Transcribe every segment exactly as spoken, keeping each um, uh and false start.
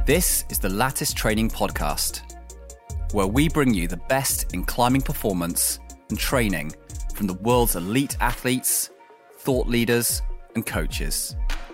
This is the Lattice Training Podcast, where we bring you the best in climbing performance and training from the world's elite athletes, thought leaders, and coaches.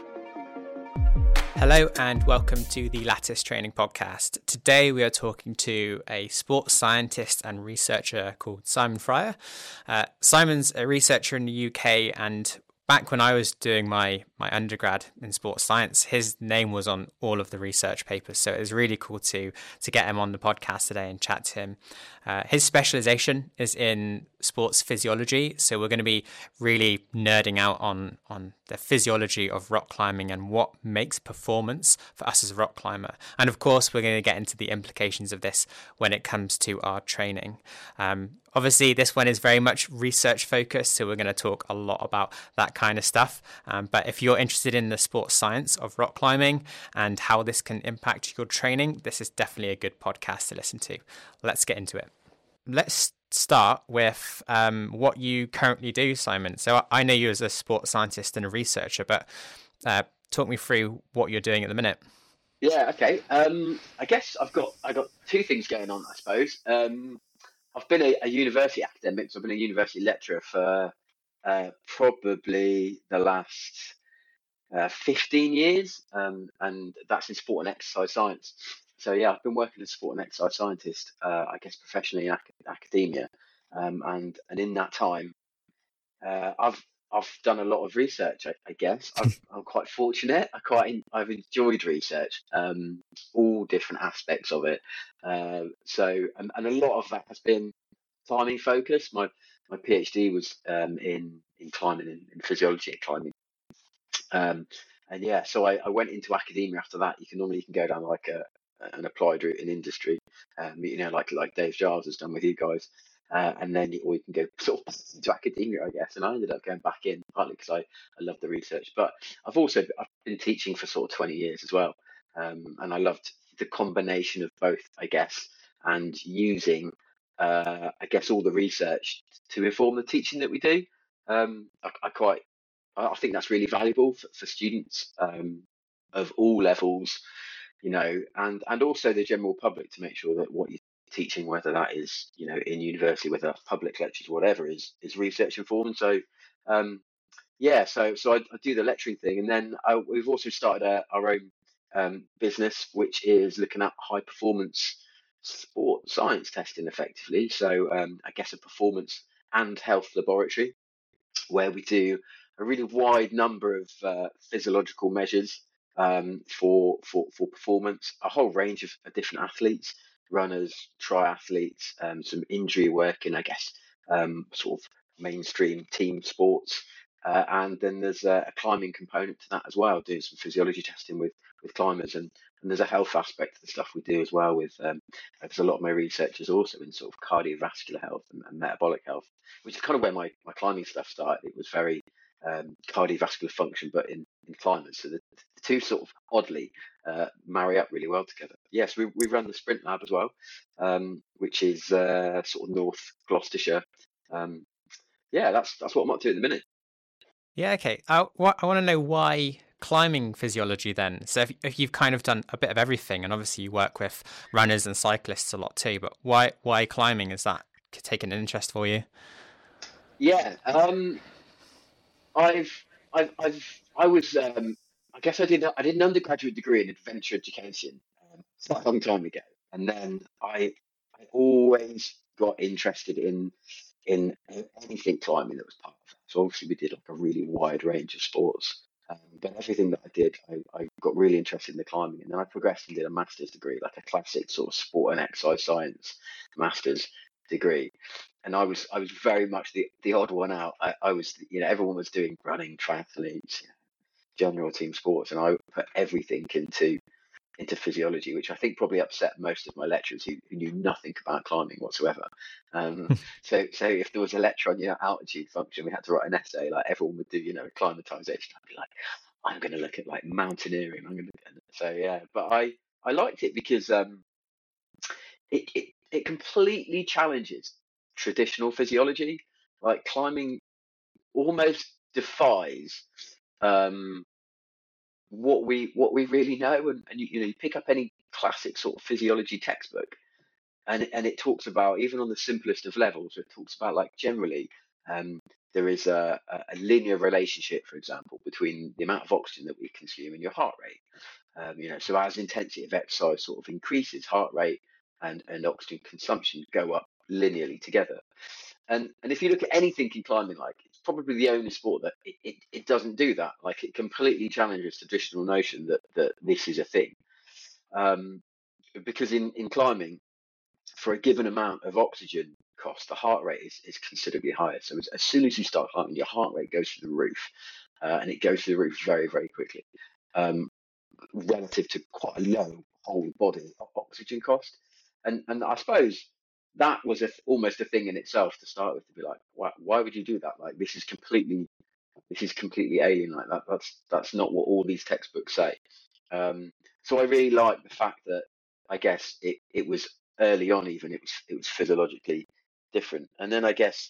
Hello and welcome to the Lattice Training Podcast. Today we are talking to a sports scientist and researcher called Simon Fryer. Uh, Simon's a researcher in the U K, and back when I was doing my, my undergrad in sports science, his name was on all of the research papers. So it was really cool to to get him on the podcast today and chat to him. Uh, his specialization is in sports physiology. So we're going to be really nerding out on, on the physiology of rock climbing and what makes performance for us as a rock climber. And of course, we're going to get into the implications of this when it comes to our training. Um, Obviously, this one is very much research focused, so we're going to talk a lot about that kind of stuff. Um, but if you're interested in the sports science of rock climbing and how this can impact your training, this is definitely a good podcast to listen to. Let's get into it. Let's start with um, what you currently do, Simon. So I know you as a sports scientist and a researcher, but uh, talk me through what you're doing at the minute. Yeah, okay. Um, I guess I've got I got two things going on, I suppose. Um, I've been a, a university academic, so I've been a university lecturer for uh, probably the last uh, fifteen years, um, and that's in sport and exercise science. So yeah, I've been working as a sport and exercise scientist, uh, I guess professionally in ac- academia, um, and and in that time, uh, I've I've done a lot of research. I, I guess I've, I'm quite fortunate. I quite I've enjoyed research, um, all different aspects of it. Uh, so and, and a lot of that has been climbing focused. My my PhD was um, in in climbing in, in physiology and climbing. Um, and yeah, so I, I went into academia after that. You can normally you can go down like a an applied route in industry, um, you know, like like Dave Giles has done with you guys. Uh, and then you, or you can go sort of into academia, I guess. And I ended up going back in partly because I, I love the research, but I've also I've been teaching for sort of twenty years as well. Um, and I loved the combination of both, I guess, and using, uh, I guess, all the research to inform the teaching that we do. Um, I, I quite, I think that's really valuable for, for students um, of all levels, you know, and, and also the general public to make sure that what you teaching, whether that is, you know, in university, whether that's public lectures, whatever, is is research informed. So um yeah, so so I, I do the lecturing thing, and then I, we've also started a, our own um business which is looking at high performance sport science testing effectively. So um I guess a performance and health laboratory where we do a really wide number of uh, physiological measures um, for, for for performance, a whole range of, of different athletes, runners, triathletes, um, some injury work, and I guess um, sort of mainstream team sports. Uh, and then there's a, a climbing component to that as well, doing some physiology testing with with climbers, and and there's a health aspect to the stuff we do as well. With um, there's a lot of my research is also in sort of cardiovascular health and, and metabolic health, which is kind of where my, my climbing stuff started. It was very um, cardiovascular function, but in, in climbers. So the, the two sort of oddly uh, marry up really well together. Yes, we, we run the Sprint Lab as well, um, which is uh, sort of North Gloucestershire. Um, yeah, that's that's what I'm up to at the minute. Yeah, okay. I, wh- I want to know why climbing physiology then. So if, if you've kind of done a bit of everything, and obviously you work with runners and cyclists a lot too, but why why climbing? Is that taken an interest for you? Yeah, um, I've, I've, I've, I was, um, I guess I did, I did an undergraduate degree in adventure education um, quite a long time ago, and then I, I always got interested in, in anything climbing that was part of that. So obviously we did like a really wide range of sports, um, but everything that I did, I, I got really interested in the climbing, and then I progressed and did a master's degree, like a classic sort of sport and exercise science master's degree. And I was I was very much the, the odd one out. I, I was, you know, everyone was doing running, triathletes, you know, general team sports, and I put everything into into physiology, which I think probably upset most of my lecturers who, who knew nothing about climbing whatsoever. Um, so so if there was a lecture on, you know, altitude function, we had to write an essay. Like everyone would do, you know, acclimatization. I'd be like, I'm going to look at like mountaineering. I'm going to so yeah. But I I liked it because um it it, it completely challenges traditional physiology. Like climbing almost defies um, what we what we really know, and, and you, you know you pick up any classic sort of physiology textbook, and and it talks about, even on the simplest of levels, it talks about like generally um, there is a, a linear relationship, for example, between the amount of oxygen that we consume and your heart rate. Um, you know, so as intensity of exercise sort of increases, heart rate and and oxygen consumption go up linearly together. And and if you look at anything in climbing, like, it's probably the only sport that it, it, it doesn't do that. Like, it completely challenges traditional notion that that this is a thing. Um, because in in climbing, for a given amount of oxygen cost, the heart rate is, is considerably higher. So as, as soon as you start climbing, your heart rate goes through the roof, uh, and it goes through the roof very, very quickly, um, relative to quite a low whole body oxygen cost. And and I suppose that was a, almost a thing in itself to start with, to be like, why, why would you do that? Like, this is completely this is completely alien. Like that. That's that's not what all these textbooks say. Um, so I really like the fact that, I guess it, it was early on, even it was it was physiologically different. And then I guess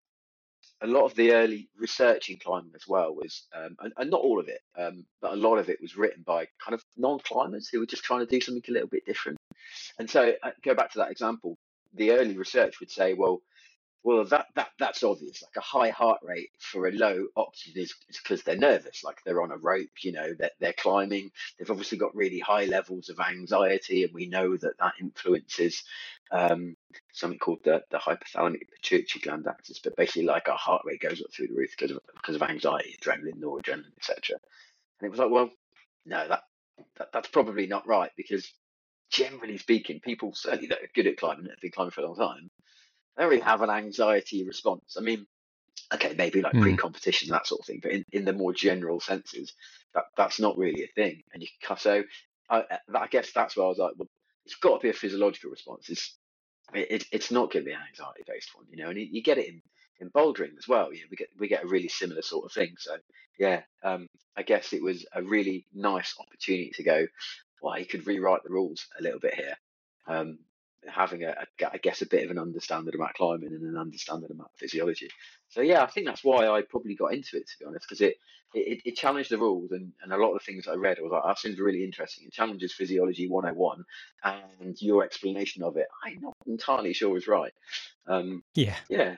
a lot of the early research in climbing as well was, um, and, and not all of it, um, but a lot of it was written by kind of non-climbers who were just trying to do something a little bit different. And so I go back to that example. The early research would say, well, well, that, that that's obvious. Like, a high heart rate for a low oxygen is because they're nervous, like they're on a rope, you know, that they're climbing. They've obviously got really high levels of anxiety, and we know that that influences um, something called the, the hypothalamic pituitary gland axis. But basically, like, our heart rate goes up through the roof because of, because of anxiety, adrenaline, noradrenaline, et cetera. And it was like, well, no, that, that that's probably not right, because generally speaking, people certainly that are good at climbing, that have been climbing for a long time, don't really have an anxiety response. I mean, okay, maybe like Mm. pre-competition, that sort of thing, but in, in the more general senses, that that's not really a thing. And you so I, I guess that's where I was like, well, it's got to be a physiological response. It's it, it's not going to be an anxiety based one, you know. And you, you get it in in bouldering as well. You know, we get we get a really similar sort of thing. So yeah, um, I guess it was a really nice opportunity to go, well, you could rewrite the rules a little bit here. Um, having a, a, I guess, a bit of an understanding about climbing and an understanding about physiology. So yeah, I think that's why I probably got into it, to be honest, because it, it it challenged the rules, and, and a lot of the things I read, I was like, that seems really interesting. It challenges physiology one oh one, and your explanation of it, I'm not entirely sure is right. Um, Yeah. yeah.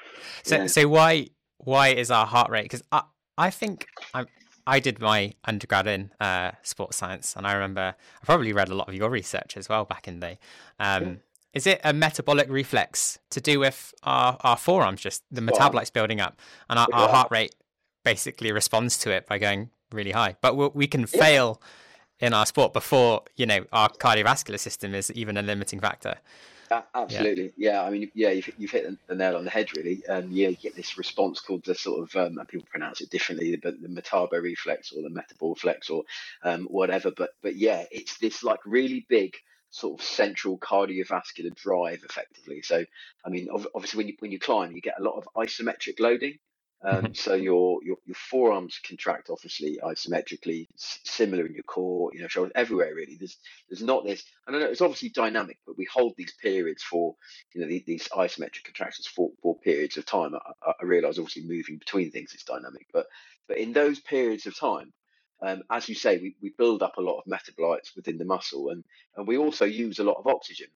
So Yeah. so why why is our heart rate? Because I I think I I did my undergrad in uh, sports science, and I remember I probably read a lot of your research as well back in the day. Um, Yeah. Is it a metabolic reflex to do with our, our forearms, just the Spot on. metabolites building up, and our, Look at our that. heart rate basically responds to it by going really high? But we, we can Yeah. fail in our sport before, you know, our cardiovascular system is even a limiting factor. A- Absolutely, yeah. I mean, yeah, you've, you've hit the nail on the head, really. And yeah, you get this response called the sort of, um, and people pronounce it differently, but the metabo reflex or the metabol flex or um, whatever. But but yeah, it's this like really big sort of central cardiovascular drive, effectively. So I mean, ov- obviously, when you when you climb, you get a lot of isometric loading. Um, so your, your your forearms contract, obviously, isometrically, s- similar in your core, you know, shoulders, everywhere really. There's there's not this. I don't know. It's obviously dynamic, but we hold these periods for, you know, these, these isometric contractions for, for periods of time. I, I, I realise, obviously, moving between things is dynamic, but but in those periods of time, um, as you say, we, we build up a lot of metabolites within the muscle, and and we also use a lot of oxygen.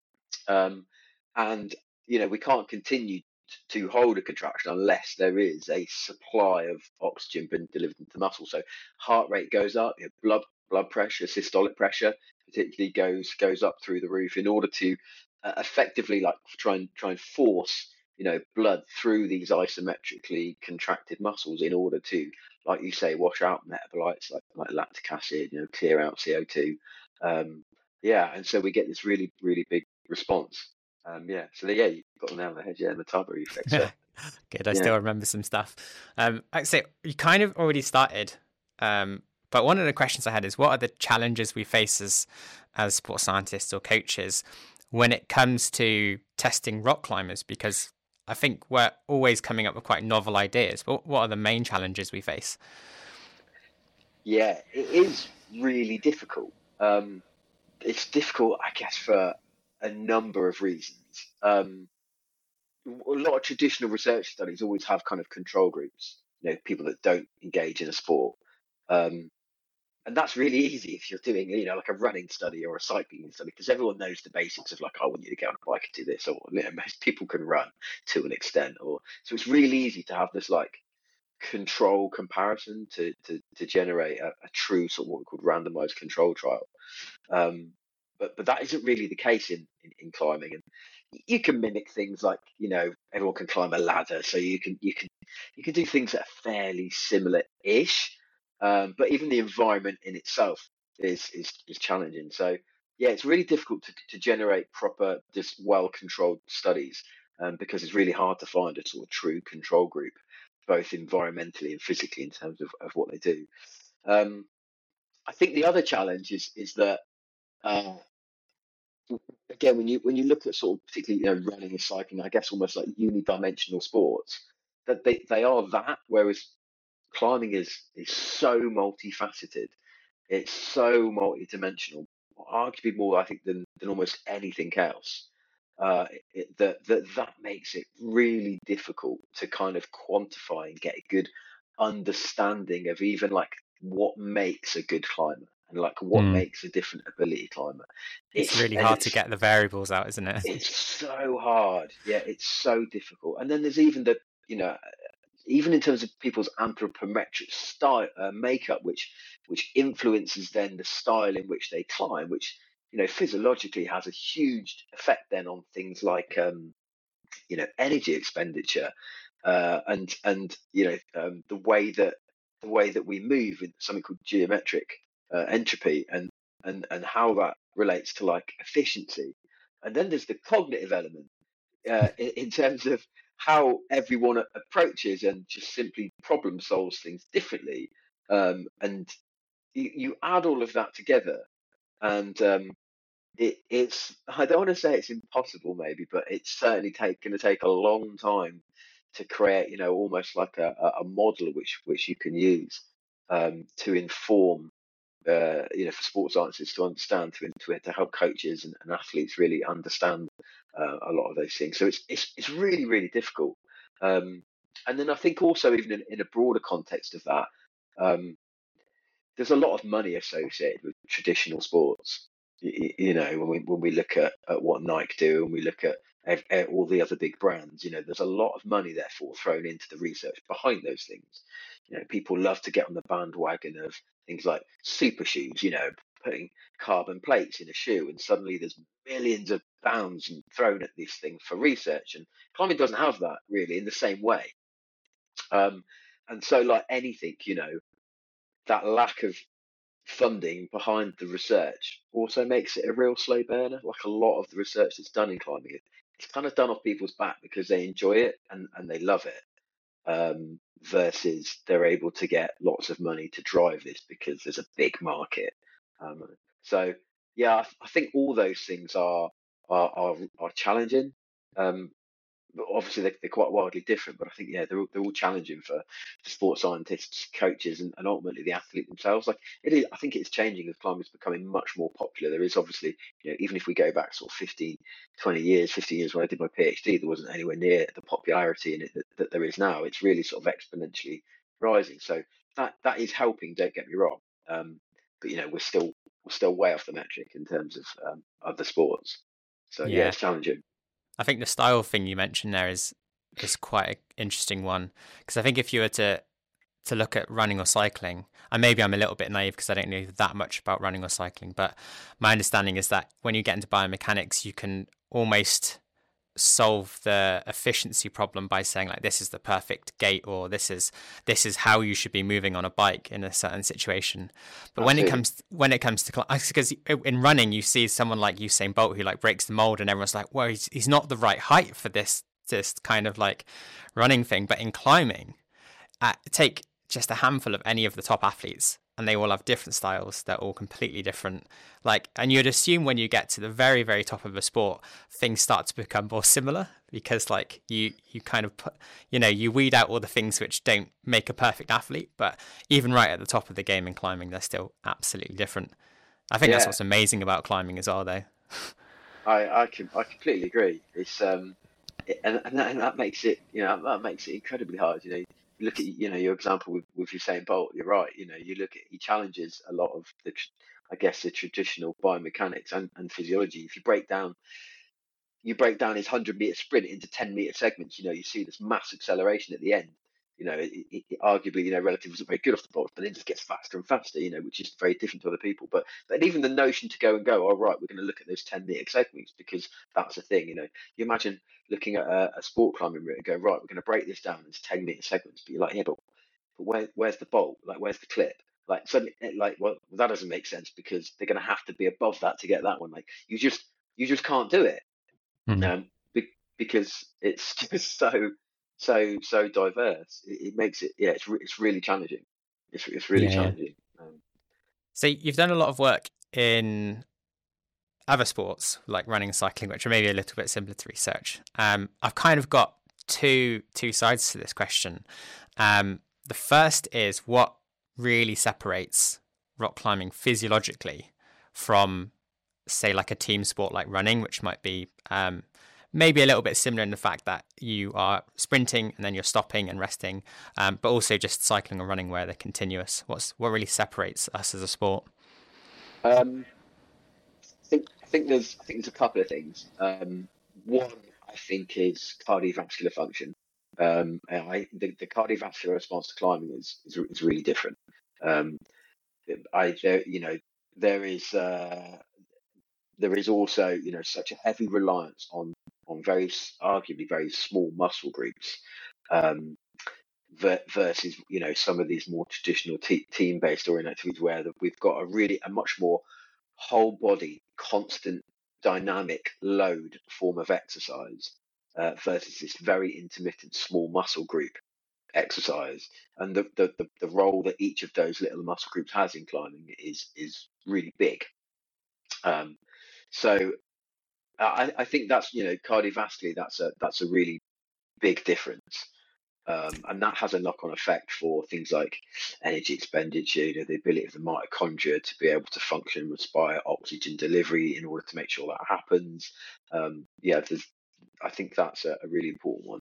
Um, and you know, we can't continue to hold a contraction unless there is a supply of oxygen being delivered into the muscle. So heart rate goes up, you know, blood blood pressure, systolic pressure particularly goes goes up through the roof in order to uh, effectively like try and try and force, you know, blood through these isometrically contracted muscles in order to, like you say, wash out metabolites like like lactic acid, you know, clear out C O two. Um, yeah, and so we get this really really big response. Um, yeah, so yeah, you got the nail on the head. Yeah, the Metabo reflex. So, Good. I yeah, still remember some stuff. Um, like I say, you kind of already started. Um, but one of the questions I had is, what are the challenges we face as as sports scientists or coaches when it comes to testing rock climbers? Because I think we're always coming up with quite novel ideas. But what are the main challenges we face? yeah, it is really difficult. Um, it's difficult, I guess, for a number of reasons. Um, a lot of traditional research studies always have kind of control groups, you know, people that don't engage in a sport. Um, and that's really easy if you're doing, you know, like a running study or a cycling study, because everyone knows the basics of like, I want you to get on a bike and do this, or you know, most people can run to an extent, or so it's really easy to have this like control comparison to to, to generate a, a true sort of what we call randomized control trial. Um, but but that isn't really the case in, in in climbing, and you can mimic things like, you know, everyone can climb a ladder, so you can you can you can do things that are fairly similar-ish. Um, but even the environment in itself is, is is challenging. So yeah, it's really difficult to to generate proper, just well-controlled studies, um, because it's really hard to find a sort of true control group, both environmentally and physically, in terms of, of what they do. Um, I think the other challenge is is that uh, again, when you when you look at sort of particularly, you know, running and cycling, I guess almost like unidimensional sports, that they, they are that, whereas climbing is is so multifaceted, it's so multidimensional, arguably more, I think, than than almost anything else. Uh, it, that that that makes it really difficult to kind of quantify and get a good understanding of even like what makes a good climber and like what Mm. makes a different ability climber. It's, it's really hard it's, to get the variables out, isn't it? It's so hard. Yeah, it's so difficult. And then there's even the, you know, even in terms of people's anthropometric style uh, makeup, which which influences then the style in which they climb, which, you know, physiologically has a huge effect then on things like um, you know, energy expenditure, uh, and and you know, um, the way that the way that we move in something called geometric uh, entropy, and and and how that relates to like efficiency. And then there's the cognitive element, uh, in, in terms of how everyone approaches and just simply problem solves things differently. Um, and you, you add all of that together, and um, it, it's, I don't want to say it's impossible maybe, but it's certainly take, going to take a long time to create, you know, almost like a, a model which which you can use um, to inform, uh, you know, for sports scientists to understand, to to, to help coaches and, and athletes really understand uh, a lot of those things. So it's it's it's really really difficult. Um, and then I think also even in, in a broader context of that, um, there's a lot of money associated with traditional sports. You, you know, when we when we look at, at what Nike do, and we look at ev- ev- all the other big brands, you know, there's a lot of money therefore thrown into the research behind those things. You know, people love to get on the bandwagon of things like super shoes, you know, putting carbon plates in a shoe, and suddenly there's millions of pounds thrown at this thing for research. And climbing doesn't have that really in the same way. Um, and so, like anything, you know, that lack of funding behind the research also makes it a real slow burner. Like a lot of the research that's done in climbing, it, it's kind of done off people's back because they enjoy it and, and they love it, um, versus they're able to get lots of money to drive this because there's a big market. Um, so yeah, I, I think all those things are are are, are challenging. Um, obviously they're, they're quite wildly different, but I think yeah, they're they're all challenging for, for sports scientists, coaches, and, and ultimately the athlete themselves. Like it is, I think it's changing as climbing is becoming much more popular. There is obviously, you know, even if we go back sort of fifteen, twenty years, fifteen years when I did my PhD, there wasn't anywhere near the popularity in it that, that there is now. It's really sort of exponentially rising. So that that is helping. Don't get me wrong, um, but you know, we're still we're still way off the metric in terms of um, other sports. So yeah, Yeah. it's challenging. I think the style thing you mentioned there is is quite an interesting one, because I think if you were to to look at running or cycling, and maybe I'm a little bit naive because I don't know that much about running or cycling, but my understanding is that when you get into biomechanics, you can almost solve the efficiency problem by saying like this is the perfect gait, or this is this is how you should be moving on a bike in a certain situation. But when it comes when it comes to because in running you see someone like Usain Bolt who like breaks the mold and everyone's like, well, he's, he's not the right height for this this kind of like running thing. But in climbing, uh, take just a handful of any of the top athletes and they all have different styles. They're all completely different. Like, and you'd assume when you get to the very, very top of a sport, things start to become more similar because like you, you kind of put, you know, you weed out all the things which don't make a perfect athlete, but even right at the top of the game in climbing, they're still absolutely different. I think yeah. that's what's amazing about climbing as well, though. I, I can, I completely agree. It's, um, it, and, and, that, and that makes it, you know, that makes it incredibly hard. You know, look at, you know, your example with, with Usain Bolt, you're right. You know, you look at, he challenges a lot of the, I guess, the traditional biomechanics and, and physiology. If you break down, you break down his hundred meter sprint into ten meter segments, you know, you see this mass acceleration at the end. You know, it, it, it arguably, you know, relative wasn't very good off the box, but it just gets faster and faster, you know, which is very different to other people. But but even the notion to go and go, all right, we're going to look at those ten meter segments because that's a thing, you know. You imagine looking at a, a sport climbing route and go, right, we're going to break this down into ten meter segments. But you're like, yeah, but, but where, where's the bolt? Like, where's the clip? Like, suddenly, like, well, that doesn't make sense because they're going to have to be above that to get that one. Like, you just, you just can't do it. Mm. Um, be, because it's just so so so diverse. It, it makes it, yeah, it's re- it's really challenging. It's it's really Yeah, yeah. challenging. Um, So you've done a lot of work in other sports like running and cycling, which are maybe a little bit simpler to research. Um, I've kind of got two two sides to this question. Um, the first is what really separates rock climbing physiologically from, say, like a team sport like running, which might be um, maybe a little bit similar in the fact that you are sprinting and then you're stopping and resting, um, but also just cycling or running where they're continuous. What's what really separates us as a sport? um, I think I think there's I think there's a couple of things. Um, one, I think, is cardiovascular function. Um, and I the, the cardiovascular response to climbing is is, is really different. Um, I there you know there is uh, there is also, you know, such a heavy reliance on on very arguably very small muscle groups, um, versus, you know, some of these more traditional te- team based oriented activities where the, we've got a really a much more whole body constant dynamic load form of exercise, uh, versus this very intermittent small muscle group exercise, and the, the the the role that each of those little muscle groups has in climbing is is really big. Um, so I, I think that's, you know, cardiovascularly, that's a that's a really big difference, um, and that has a knock-on effect for things like energy expenditure, you know, the ability of the mitochondria to be able to function and respire oxygen delivery in order to make sure that happens. Um, yeah, there's, I think that's a, a really important one.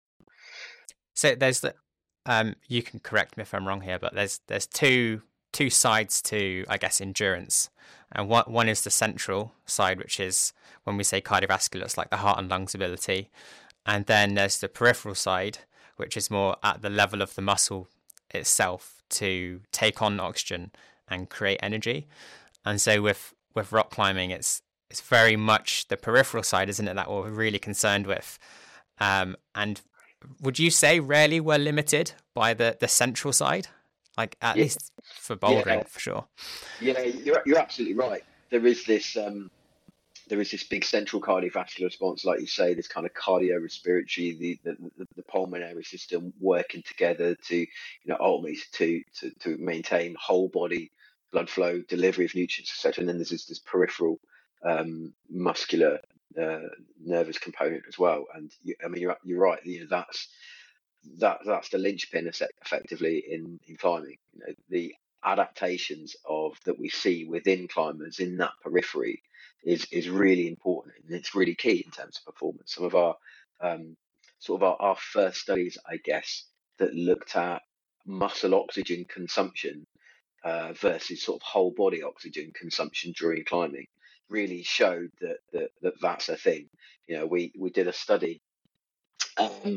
So there's the um, you can correct me if I'm wrong here, but there's there's two two sides to, I guess, endurance, and one one is the central side, which is when we say cardiovascular, it's like the heart and lungs ability, and then there's the peripheral side, which is more at the level of the muscle itself to take on oxygen and create energy. And so with with rock climbing, it's it's very much the peripheral side, isn't it, that we're really concerned with, um, and would you say rarely we're limited by the, the central side? Like at Yeah, least for bouldering, yeah, for sure. yeah. You're you're absolutely right. There is this um, there is this big central cardiovascular response, like you say, this kind of cardiorespiratory, the the, the, the pulmonary system working together to, you know, ultimately to to to maintain whole body blood flow, delivery of nutrients, et cetera. And then there's this, this peripheral um, muscular uh, nervous component as well. And you, I mean, you're you're right. You know, that's that that's the linchpin effectively in in climbing. You know, the adaptations of that we see within climbers in that periphery is is really important, and it's really key in terms of performance. Some of our um, sort of our, our first studies, I guess, that looked at muscle oxygen consumption uh, versus sort of whole body oxygen consumption during climbing really showed that that, that that's a thing. You know, we we did a study um,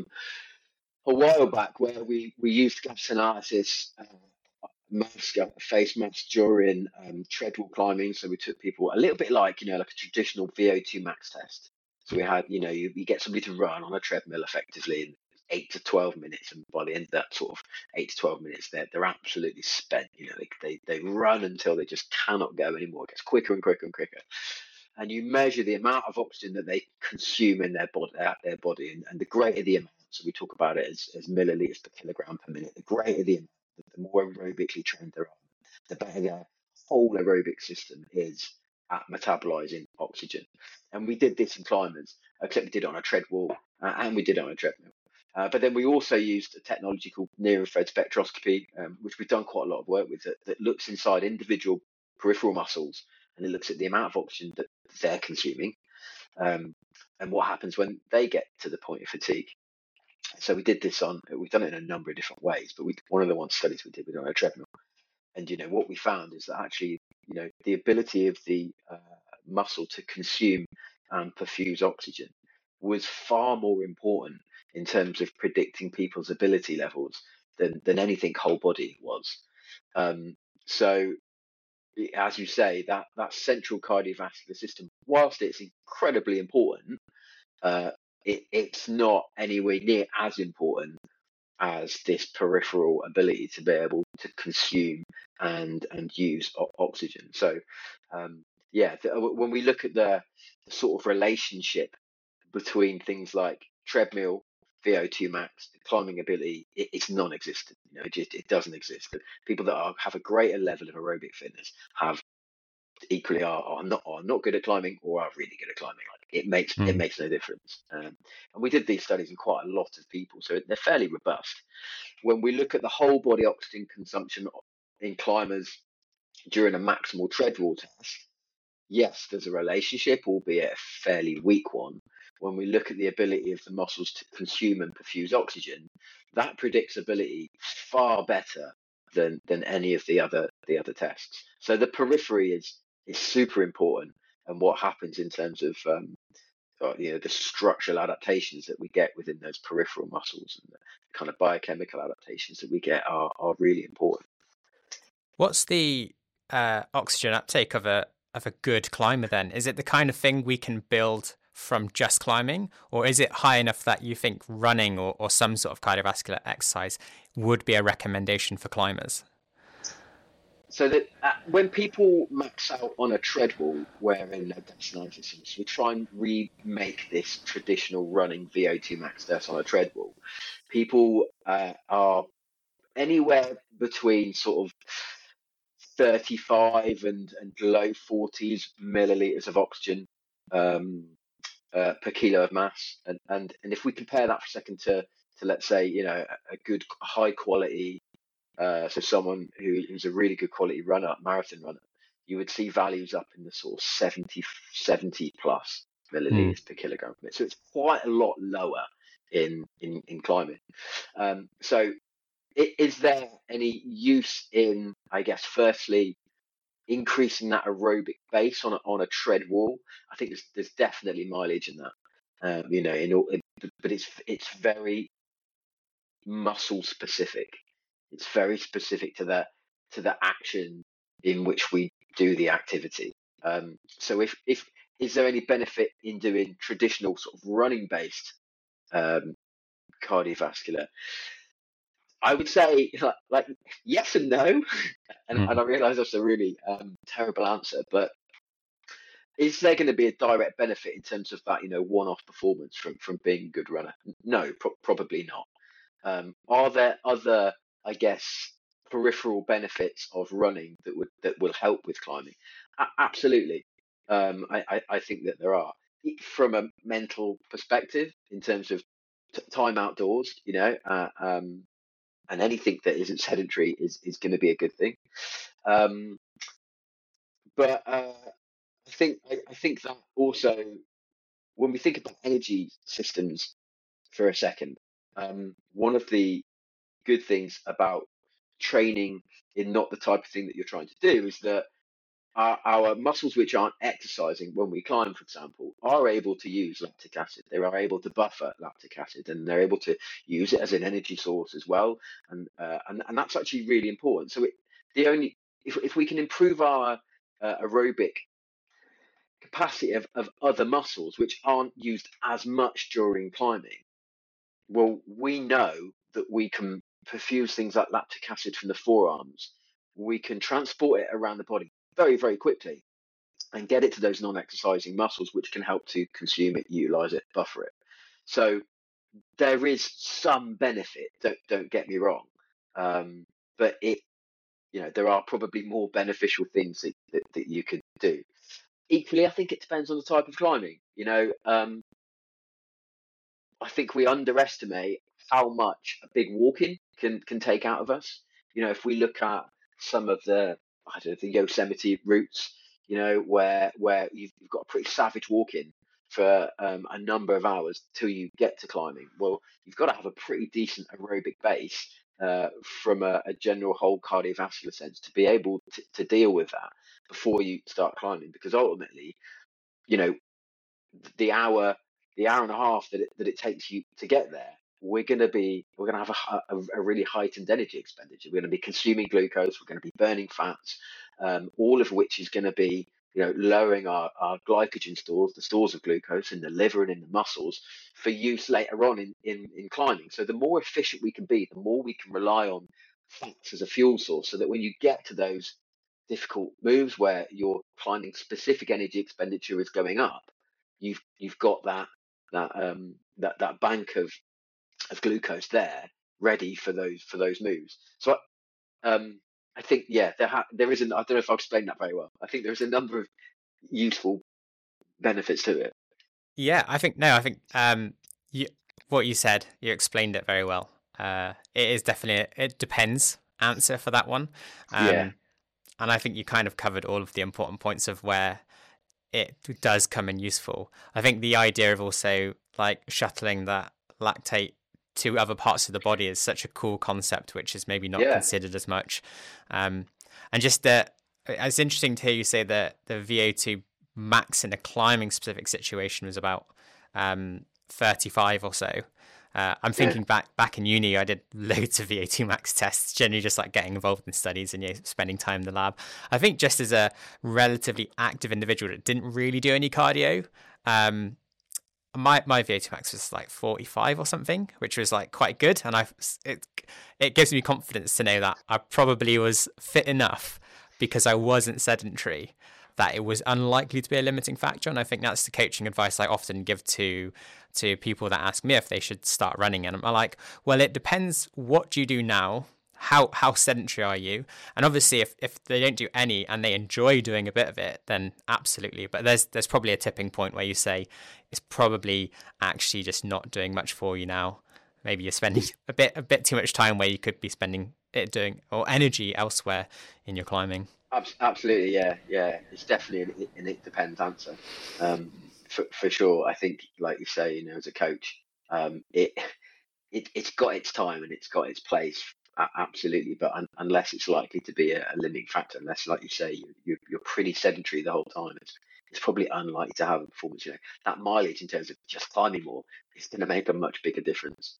a while back where we we used gas analysis. Uh, mask, uh, face mask during um, treadwheel climbing. So we took people a little bit like, you know, like a traditional V O two max test. So we had, you know, you, you get somebody to run on a treadmill effectively in eight to twelve minutes, and by the end of that sort of eight to twelve minutes, they're they're absolutely spent. You know, they they, they run until they just cannot go anymore. It gets quicker and quicker and quicker. And you measure the amount of oxygen that they consume in their body, out their body, and, and the greater the amount. So we talk about it as, as milliliters per kilogram per minute. The greater the amount, the more aerobically trained they are, the better their whole aerobic system is at metabolizing oxygen. And we did this in climbers, except we did it on a treadmill, uh, and we did it on a treadmill. Uh, but then we also used a technology called near-infrared spectroscopy, um, which we've done quite a lot of work with, that, that looks inside individual peripheral muscles, and it looks at the amount of oxygen that they're consuming, um, and what happens when they get to the point of fatigue. So we did this on, we've done it in a number of different ways, but we, one of the one studies we did, we did on a treadmill. And, you know, what we found is that actually, you know, the ability of the uh, muscle to consume and perfuse oxygen was far more important in terms of predicting people's ability levels than, than anything whole body was. Um, so, as you say, that, that central cardiovascular system, whilst it's incredibly important, uh, it, it's not anywhere near as important as this peripheral ability to be able to consume and and use o- oxygen. So, um, yeah, th- when we look at the, the sort of relationship between things like treadmill, V O two max, climbing ability, it, it's non-existent. You know, it just it doesn't exist. But people that are, have a greater level of aerobic fitness have equally are, are not are not good at climbing or are really good at climbing. Like it makes it Mm. makes no difference. Um, and we did these studies in quite a lot of people, so they're fairly robust. When we look at the whole body oxygen consumption in climbers during a maximal tread wall test, yes, there's a relationship, albeit a fairly weak one. When we look at the ability of the muscles to consume and perfuse oxygen, that predicts ability far better than than any of the other the other tests. So the periphery is is super important, and what happens in terms of um, uh, you know the structural adaptations that we get within those peripheral muscles and the kind of biochemical adaptations that we get are are really important. What's the uh, oxygen uptake of a of a good climber then? Is it the kind of thing we can build from just climbing, or is it high enough that you think running or, or some sort of cardiovascular exercise would be a recommendation for climbers? So that uh, when people max out on a tread wall wearing a Dextran systems, we try and remake this traditional running V O two max test on a tread wall. People uh, are anywhere between sort of thirty-five and, and low forties milliliters of oxygen um, uh, per kilo of mass. And, and and if we compare that for a second to to let's say you know a good high quality, uh, so someone who, who's a really good quality runner, marathon runner, you would see values up in the sort of seventy, seventy plus Mm. milliliters per kilogram. So it's quite a lot lower in in, in climbing. Um, so is there any use in, I guess, firstly, increasing that aerobic base on a, on a tread wall? I think there's, there's definitely mileage in that. Um, you know, in all, but it's it's very muscle specific. It's very specific to the to the action in which we do the activity. Um, so if if is there any benefit in doing traditional sort of running based um, cardiovascular? I would say like, like yes and no, and, and Mm. I realise that's a really um, terrible answer, but is there going to be a direct benefit in terms of that, you know, one-off performance from from being a good runner? No, pro- probably not. Um, are there other, I guess, peripheral benefits of running that would that will help with climbing? A- absolutely. Um, I, I, I think that there are. From a mental perspective, in terms of t- time outdoors, you know, uh, um, and anything that isn't sedentary is, is going to be a good thing. Um, but uh, I think I, I think that also when we think about energy systems for a second, um, one of the good things about training in not the type of thing that you're trying to do is that our, our muscles which aren't exercising when we climb, for example, are able to use lactic acid. They are able to buffer lactic acid, and they're able to use it as an energy source as well. And uh, and and that's actually really important. So it, the only if if we can improve our uh, aerobic capacity of, of other muscles which aren't used as much during climbing, well, we know that we can perfuse things like lactic acid from the forearms. We can transport it around the body very, very quickly and get it to those non-exercising muscles, which can help to consume it, utilize it, buffer it. So there is some benefit. Don't don't get me wrong, um, but it you know there are probably more beneficial things that, that, that you could do. Equally, I think it depends on the type of climbing. You know, um, I think we underestimate how much a big walk-in can can take out of us. You know, if we look at some of the I don't know the Yosemite routes, you know, where where you've, you've got a pretty savage walk-in, for um, a number of hours till you get to climbing. Well, you've got to have a pretty decent aerobic base uh, from a, a general whole cardiovascular sense to be able to, to deal with that before you start climbing, because ultimately, you know, the hour, the hour and a half that it, that it takes you to get there, we're going to be, we're going to have a, a, a really heightened energy expenditure. We're going to be consuming glucose. We're going to be burning fats, um, all of which is going to be, you know, lowering our, our glycogen stores, the stores of glucose in the liver and in the muscles for use later on in, in, in climbing. So the more efficient we can be, the more we can rely on fats as a fuel source, so that when you get to those difficult moves where your climbing specific energy expenditure is going up, you've you've got that that um that that bank of of glucose there ready for those for those moves. So um I think, yeah, there ha- there is an, I don't know if I've explained that very well. I think there's a number of useful benefits to it. Yeah, I think no, I think um, you, what you said, you explained it very well. Uh, it is definitely a, it depends answer for that one, um, Yeah. and I think you kind of covered all of the important points of where it does come in useful. I think the idea of also like shuttling that lactate to other parts of the body is such a cool concept, which is maybe not Yeah. considered as much, um, and just that it's interesting to hear you say that the V O two max in a climbing specific situation was about um, thirty-five or so. Uh, I'm thinking Yeah. back back in uni, I did loads of V O two max tests, generally just like getting involved in studies and you know, spending time in the lab. I think just as a relatively active individual that didn't really do any cardio, um, my my V O two max was like forty-five or something, which was like quite good, and I it it gives me confidence to know that I probably was fit enough because I wasn't sedentary, that it was unlikely to be a limiting factor. And I think that's the coaching advice I often give to to people that ask me if they should start running. And I'm like, well, it depends. What do you do now? How how sedentary are you? And obviously, if, if they don't do any and they enjoy doing a bit of it, then absolutely. But there's there's probably a tipping point where you say it's probably actually just not doing much for you now. Maybe you're spending a bit a bit too much time where you could be spending it doing or energy elsewhere in your climbing. Absolutely, yeah, yeah. It's definitely an, an it depends answer, um, for for sure. I think, like you say, you know, as a coach, um, it it it's got its time and it's got its place, a- absolutely. But un, unless it's likely to be a, a limiting factor, unless, like you say, you, you you're pretty sedentary the whole time, it's it's probably unlikely to have a performance. You know, that mileage in terms of just climbing more is going to make a much bigger difference.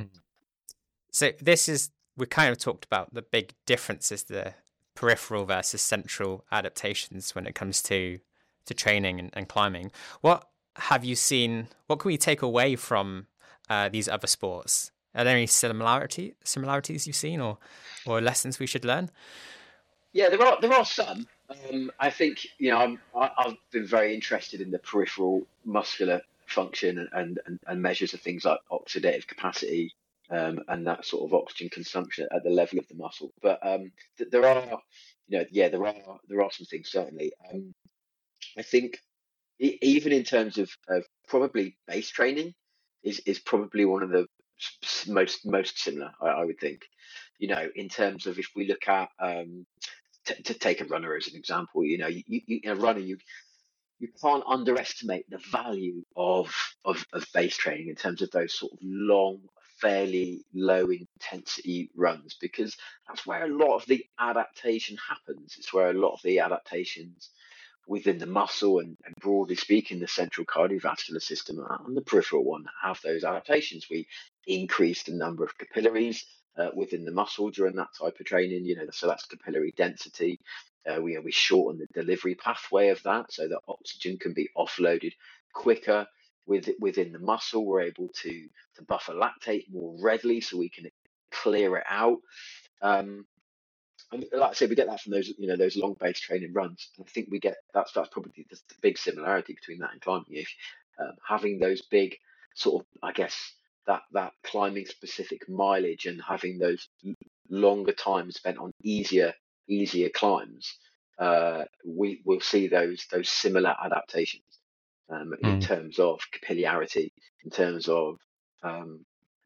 So this is, we kind of talked about the big differences, the peripheral versus central adaptations when it comes to to training and, and climbing. What have you seen? What can we take away from uh, these other sports? Are there any similarity similarities you've seen, or or lessons we should learn? Yeah, there are there are some. Um, I think, you know, I'm, I, I've been very interested in the peripheral muscular function and, and, and, and measures of things like oxidative capacity, um, and that sort of oxygen consumption at the level of the muscle. But um, th- there are, you know, yeah, there are there are some things certainly. Um, I think e- even in terms of, of probably base training is is probably one of the s- most most similar. I, I would think, you know, in terms of if we look at um, t- to take a runner as an example, you know, you, you, in a runner, you you can't underestimate the value of, of of base training in terms of those sort of long, fairly low intensity runs, because that's where a lot of the adaptation happens. It's where a lot of the adaptations within the muscle and, and broadly speaking, the central cardiovascular system and the peripheral one have those adaptations. We increase the number of capillaries uh, within the muscle during that type of training, you know, so that's capillary density. Uh, we, we shorten the delivery pathway of that so that oxygen can be offloaded quicker with, within the muscle. We're able to, to buffer lactate more readily so we can clear it out. Um, and like I said, we get that from those, you know, those long base training runs. And I think we get that's that's probably the, the big similarity between that and climbing. If um, having those big sort of, I guess that that climbing specific mileage and having those longer times spent on easier easier climbs, uh, we will see those those similar adaptations um, in Mm. terms of capillarity, in terms of um,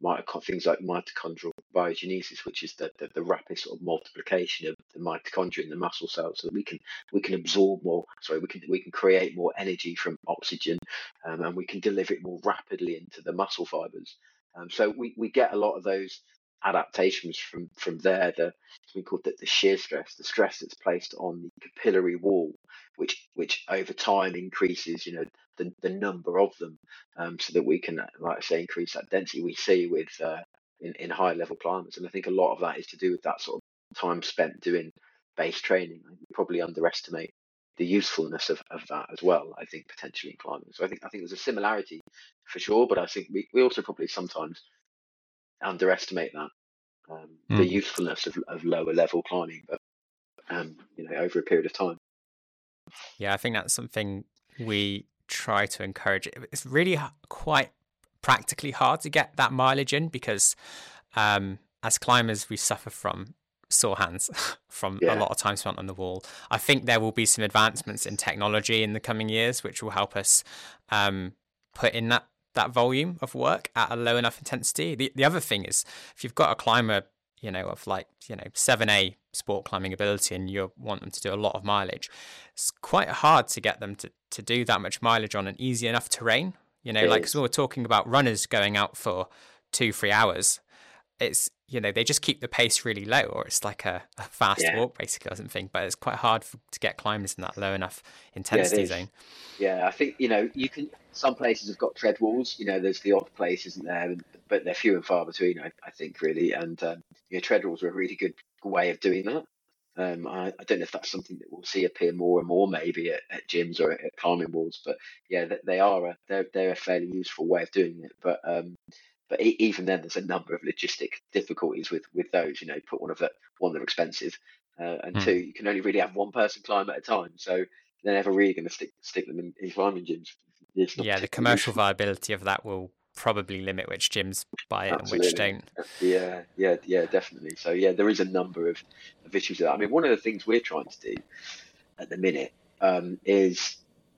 mitochond- things like mitochondrial biogenesis, which is the, the, the rapid sort of multiplication of the mitochondria in the muscle cells, so that we can we can absorb more. Sorry, we can we can create more energy from oxygen, um, and we can deliver it more rapidly into the muscle fibers. Um, so we, we get a lot of those adaptations from from there. The we call it the shear stress, the stress that's placed on the capillary wall, which which over time increases, you know, the, the number of them, um, so that we can, like I say, increase that density we see with uh, in, in high level climates. And I think a lot of that is to do with that sort of time spent doing base training. We probably underestimate the usefulness of, of that as well, I think, potentially in climbing. So I think I think there's a similarity for sure, but I think we, we also probably sometimes underestimate that, um, mm. the usefulness of, of lower level climbing, but um, you know, over a period of time. Yeah, I think that's something we try to encourage. It's really quite practically hard to get that mileage in, because um, as climbers, we suffer from sore hands from yeah. a lot of time spent on the wall. I think there will be some advancements in technology in the coming years, which will help us um, put in that, that volume of work at a low enough intensity. The, the other thing is, if you've got a climber, you know, of like, you know, seven A sport climbing ability, and you want them to do a lot of mileage, it's quite hard to get them to, to do that much mileage on an easy enough terrain. You know, it like, because we were talking about runners going out for two, three hours. It's, you know, they just keep the pace really low, or it's like a, a fast yeah. walk basically or something, but it's quite hard for, to get climbers in that low enough intensity yeah, zone. Yeah, I think, you know, you can, some places have got tread walls, you know, there's the odd place, isn't there? But they're few and far between, I, I think, really. And, um, you know, tread walls are a really good way of doing that. Um, I, I don't know if that's something that we'll see appear more and more, maybe at, at gyms or at, at climbing walls, but yeah, they are a, they're, they're a fairly useful way of doing it. But, um, But even then, there's a number of logistic difficulties with, with those. You know, put one of the one, they're expensive, uh, and mm. two, you can only really have one person climb at a time. So they're never really going to stick stick them in, in climbing gyms. Yeah, the commercial useful. viability of that will probably limit which gyms buy it Absolutely. and which don't. Yeah, yeah, yeah, definitely. So yeah, there is a number of, of issues with that. I mean, one of the things we're trying to do at the minute um, is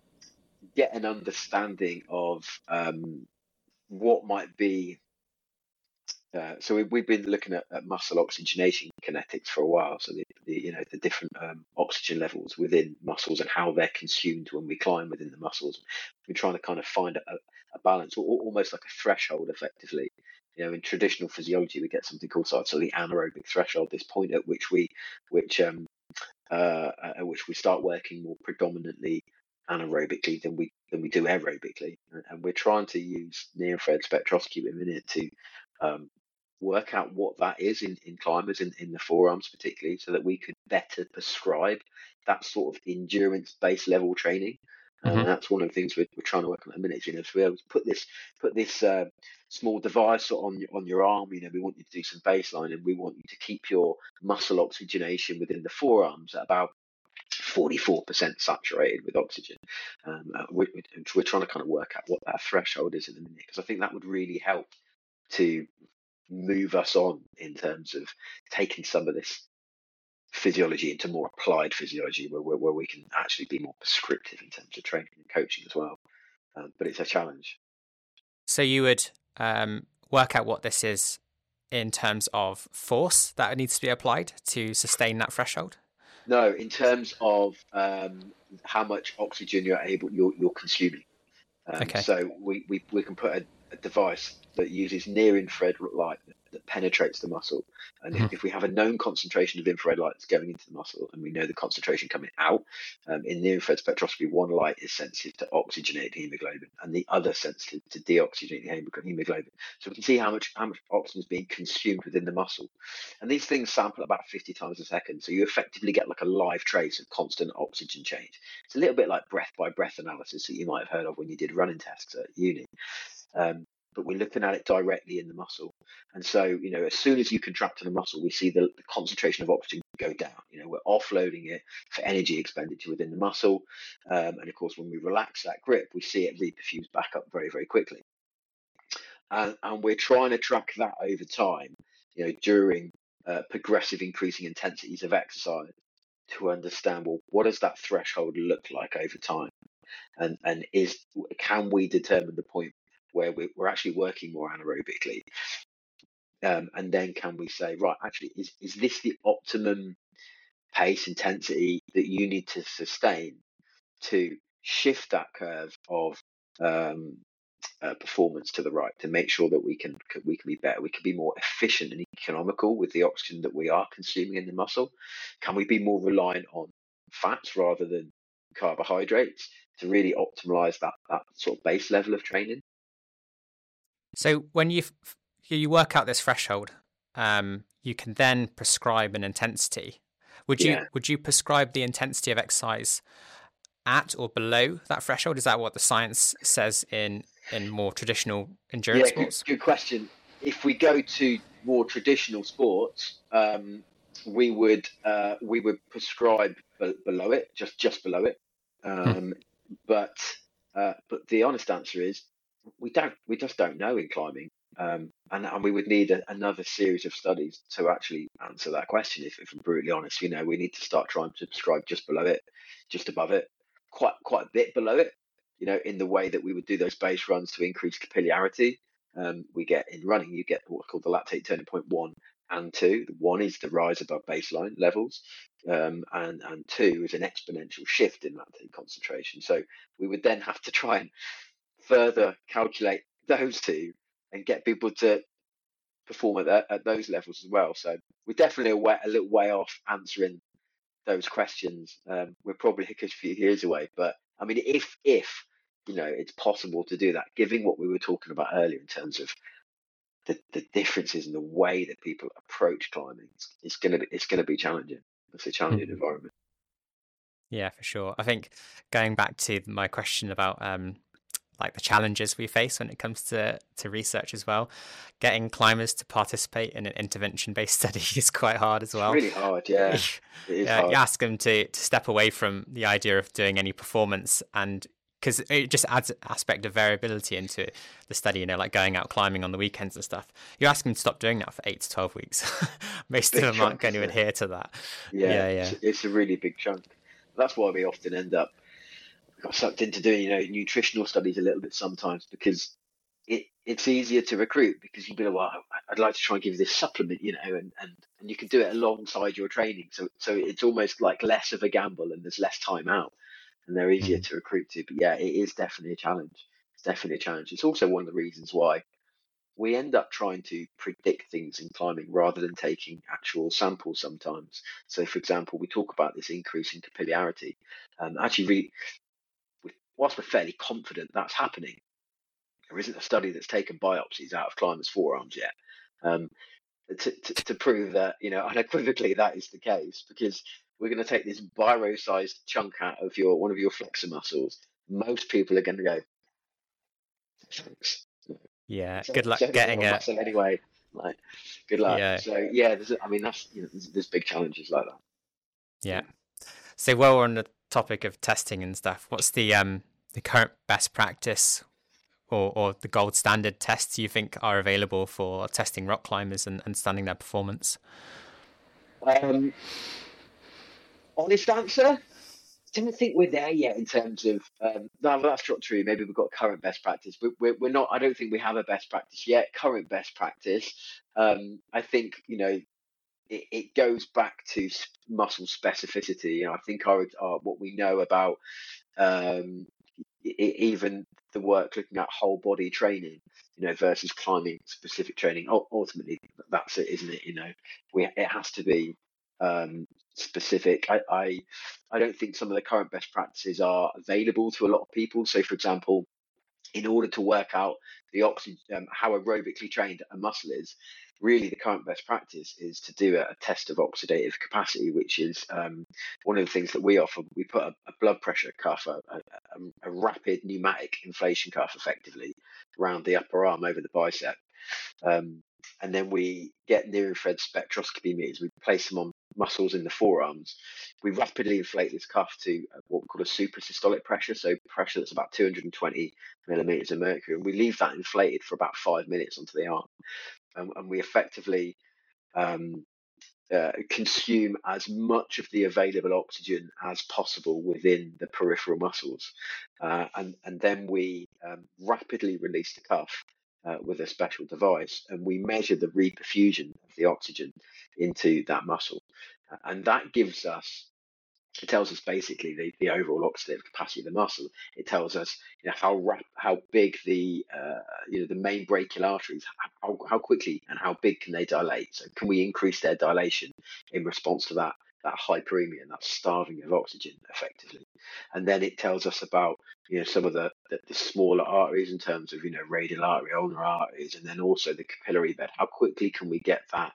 get an understanding of um, what might be. Uh, so we, we've been looking at, at muscle oxygenation kinetics for a while. So the, the you know the different um, oxygen levels within muscles and how they're consumed when we climb within the muscles. We're trying to kind of find a, a balance, or almost like a threshold, effectively. You know, in traditional physiology, we get something called so the anaerobic threshold, this point at which we, which um, uh, at which we start working more predominantly anaerobically than we than we do aerobically, and we're trying to use near-infrared spectroscopy in a minute to um, work out what that is in, in climbers in, in the forearms particularly, so that we could better prescribe that sort of endurance based level training. Mm-hmm. And that's one of the things we're, we're trying to work on at the minute, you know, to be able to put this put this uh, small device on your on your arm. You know, we want you to do some baseline, and we want you to keep your muscle oxygenation within the forearms at about forty-four percent saturated with oxygen. Um, uh, we're, we're trying to kind of work out what that threshold is in a minute, because I think that would really help to move us on in terms of taking some of this physiology into more applied physiology, where, where, where we can actually be more prescriptive in terms of training and coaching as well. Um, but it's a challenge. So you would um, work out what this is in terms of force that needs to be applied to sustain that threshold? No, in terms of um, how much oxygen you're able you're, you're consuming. Um, okay. So we, we, we can put a, a device that uses near infrared light that, that penetrates the muscle, and mm-hmm. if, if we have a known concentration of infrared light that's going into the muscle, and we know the concentration coming out, um, in near infrared spectroscopy, one light is sensitive to oxygenated hemoglobin, and the other sensitive to deoxygenated hemoglobin. So we can see how much how much oxygen is being consumed within the muscle, and these things sample about fifty times a second. So you effectively get like a live trace of constant oxygen change. It's a little bit like breath by breath analysis that you might have heard of when you did running tests at uni. Um, but we're looking at it directly in the muscle. And so, you know, as soon as you contract in the muscle, we see the, the concentration of oxygen go down. You know, we're offloading it for energy expenditure within the muscle. Um, and of course, when we relax that grip, we see it reperfuse back up very, very quickly. And, and we're trying to track that over time, you know, during uh, progressive increasing intensities of exercise, to understand, well, what does that threshold look like over time? And and is can we determine the point where we're, we're actually working more anaerobically? Um, and then can we say, right, actually, is, is this the optimum pace intensity that you need to sustain to shift that curve of um, uh, performance to the right, to make sure that we can we can be better, we can be more efficient and economical with the oxygen that we are consuming in the muscle? Can we be more reliant on fats rather than carbohydrates to really optimize that that sort of base level of training? So when you you work out this threshold, um, you can then prescribe an intensity. Would you Yeah. would you prescribe the intensity of exercise at or below that threshold? Is that what the science says in in more traditional endurance Yeah, good, sports? good question. If we go to more traditional sports, um, we would uh, we would prescribe be- below it, just just below it. Hmm. Um, but uh, but the honest answer is we don't we just don't know in climbing, um, and and we would need a, another series of studies to actually answer that question. If, if I'm brutally honest, you know, we need to start trying to prescribe just below it, just above it, quite quite a bit below it. You know, in the way that we would do those base runs to increase capillarity. Um, we get in running, you get what's called the lactate turning point one and two. The one is the rise above baseline levels, um, and and two is an exponential shift in lactate concentration. So we would then have to try and further calculate those two and get people to perform at, that, at those levels as well. So we're definitely a, way, a little way off answering those questions. Um, we're probably a few years away, but I mean, if if you know it's possible to do that, given what we were talking about earlier in terms of the, the differences in the way that people approach climbing, it's, it's gonna be it's gonna be challenging. It's a challenging Mhm. environment. Yeah, for sure. I think going back to my question about um, like the challenges we face when it comes to, to research as well, getting climbers to participate in an intervention-based study is quite hard as It's well. really hard. Yeah, it is Yeah, you hard. ask them to, to step away from the idea of doing any performance, and because it just adds an aspect of variability into the study, you know, like going out climbing on the weekends and stuff. You ask them to stop doing that for eight to twelve weeks. Most of Big them aren't chunk, going to isn't it? adhere to that. Yeah, Yeah, it's, yeah. it's a really big chunk. That's why we often end up got sucked into doing, you know, nutritional studies a little bit sometimes, because it it's easier to recruit, because you'd be like, well, I'd like to try and give you this supplement, you know, and, and, and you can do it alongside your training. So so it's almost like less of a gamble and there's less time out and they're easier Mm. to recruit to. But yeah, it is definitely a challenge. It's definitely a challenge. It's also one of the reasons why we end up trying to predict things in climbing rather than taking actual samples sometimes. So, for example, we talk about this increase in capillarity. Um, actually, really, whilst we're fairly confident that's happening, there isn't a study that's taken biopsies out of climbers' forearms yet, um, to, to, to prove that, you know, unequivocally that is the case, because we're going to take this biro-sized chunk out of your one of your flexor muscles. Most people are going to go, thanks. Yeah, It's good luck only a getting little a muscle anyway. Like, good luck. yeah, So yeah, there's, I mean, that's you know, there's, there's big challenges like that. yeah. So while we're on the topic of testing and stuff, what's the um the current best practice or, or the gold standard tests you think are available for testing rock climbers and understanding their performance? Um, honest answer, don't think we're there yet in terms of um, no, that's not true. Maybe we've got current best practice. We're, we're, we're not. I don't think we have a best practice yet. Current best practice. Um, I think you know it, it goes back to muscle specificity. You know, I think our, our what we know about um, it, even the work looking at whole body training, you know, versus climbing specific training. Ultimately, that's it, isn't it? You know, we it has to be um, specific. I, I I don't think some of the current best practices are available to a lot of people. So, for example, in order to work out the oxygen, um, how aerobically trained a muscle is, really the current best practice is to do a, a test of oxidative capacity, which is um, one of the things that we offer. We put a, a blood pressure cuff, a, a, a rapid pneumatic inflation cuff, effectively around the upper arm over the bicep. Um, and then we get near infrared spectroscopy meters. We place them on muscles in the forearms. We rapidly inflate this cuff to what we call a suprasystolic pressure, so pressure that's about two hundred twenty millimeters of mercury. And we leave that inflated for about five minutes onto the arm. And, and we effectively um, uh, consume as much of the available oxygen as possible within the peripheral muscles. Uh, and, and then we um, rapidly release the cuff. uh, with a special device, and we measure the reperfusion of the oxygen into that muscle, and that gives us it tells us basically the, the overall oxidative capacity of the muscle. It tells us, you know, how rap- how big the uh, you know the main brachial arteries, how, how quickly and how big can they dilate. So can we increase their dilation in response to that that hyperemia and that starving of oxygen effectively? And then it tells us about, you know, some of the, the, the smaller arteries in terms of, you know, radial artery, ulnar arteries, and then also the capillary bed. How quickly can we get that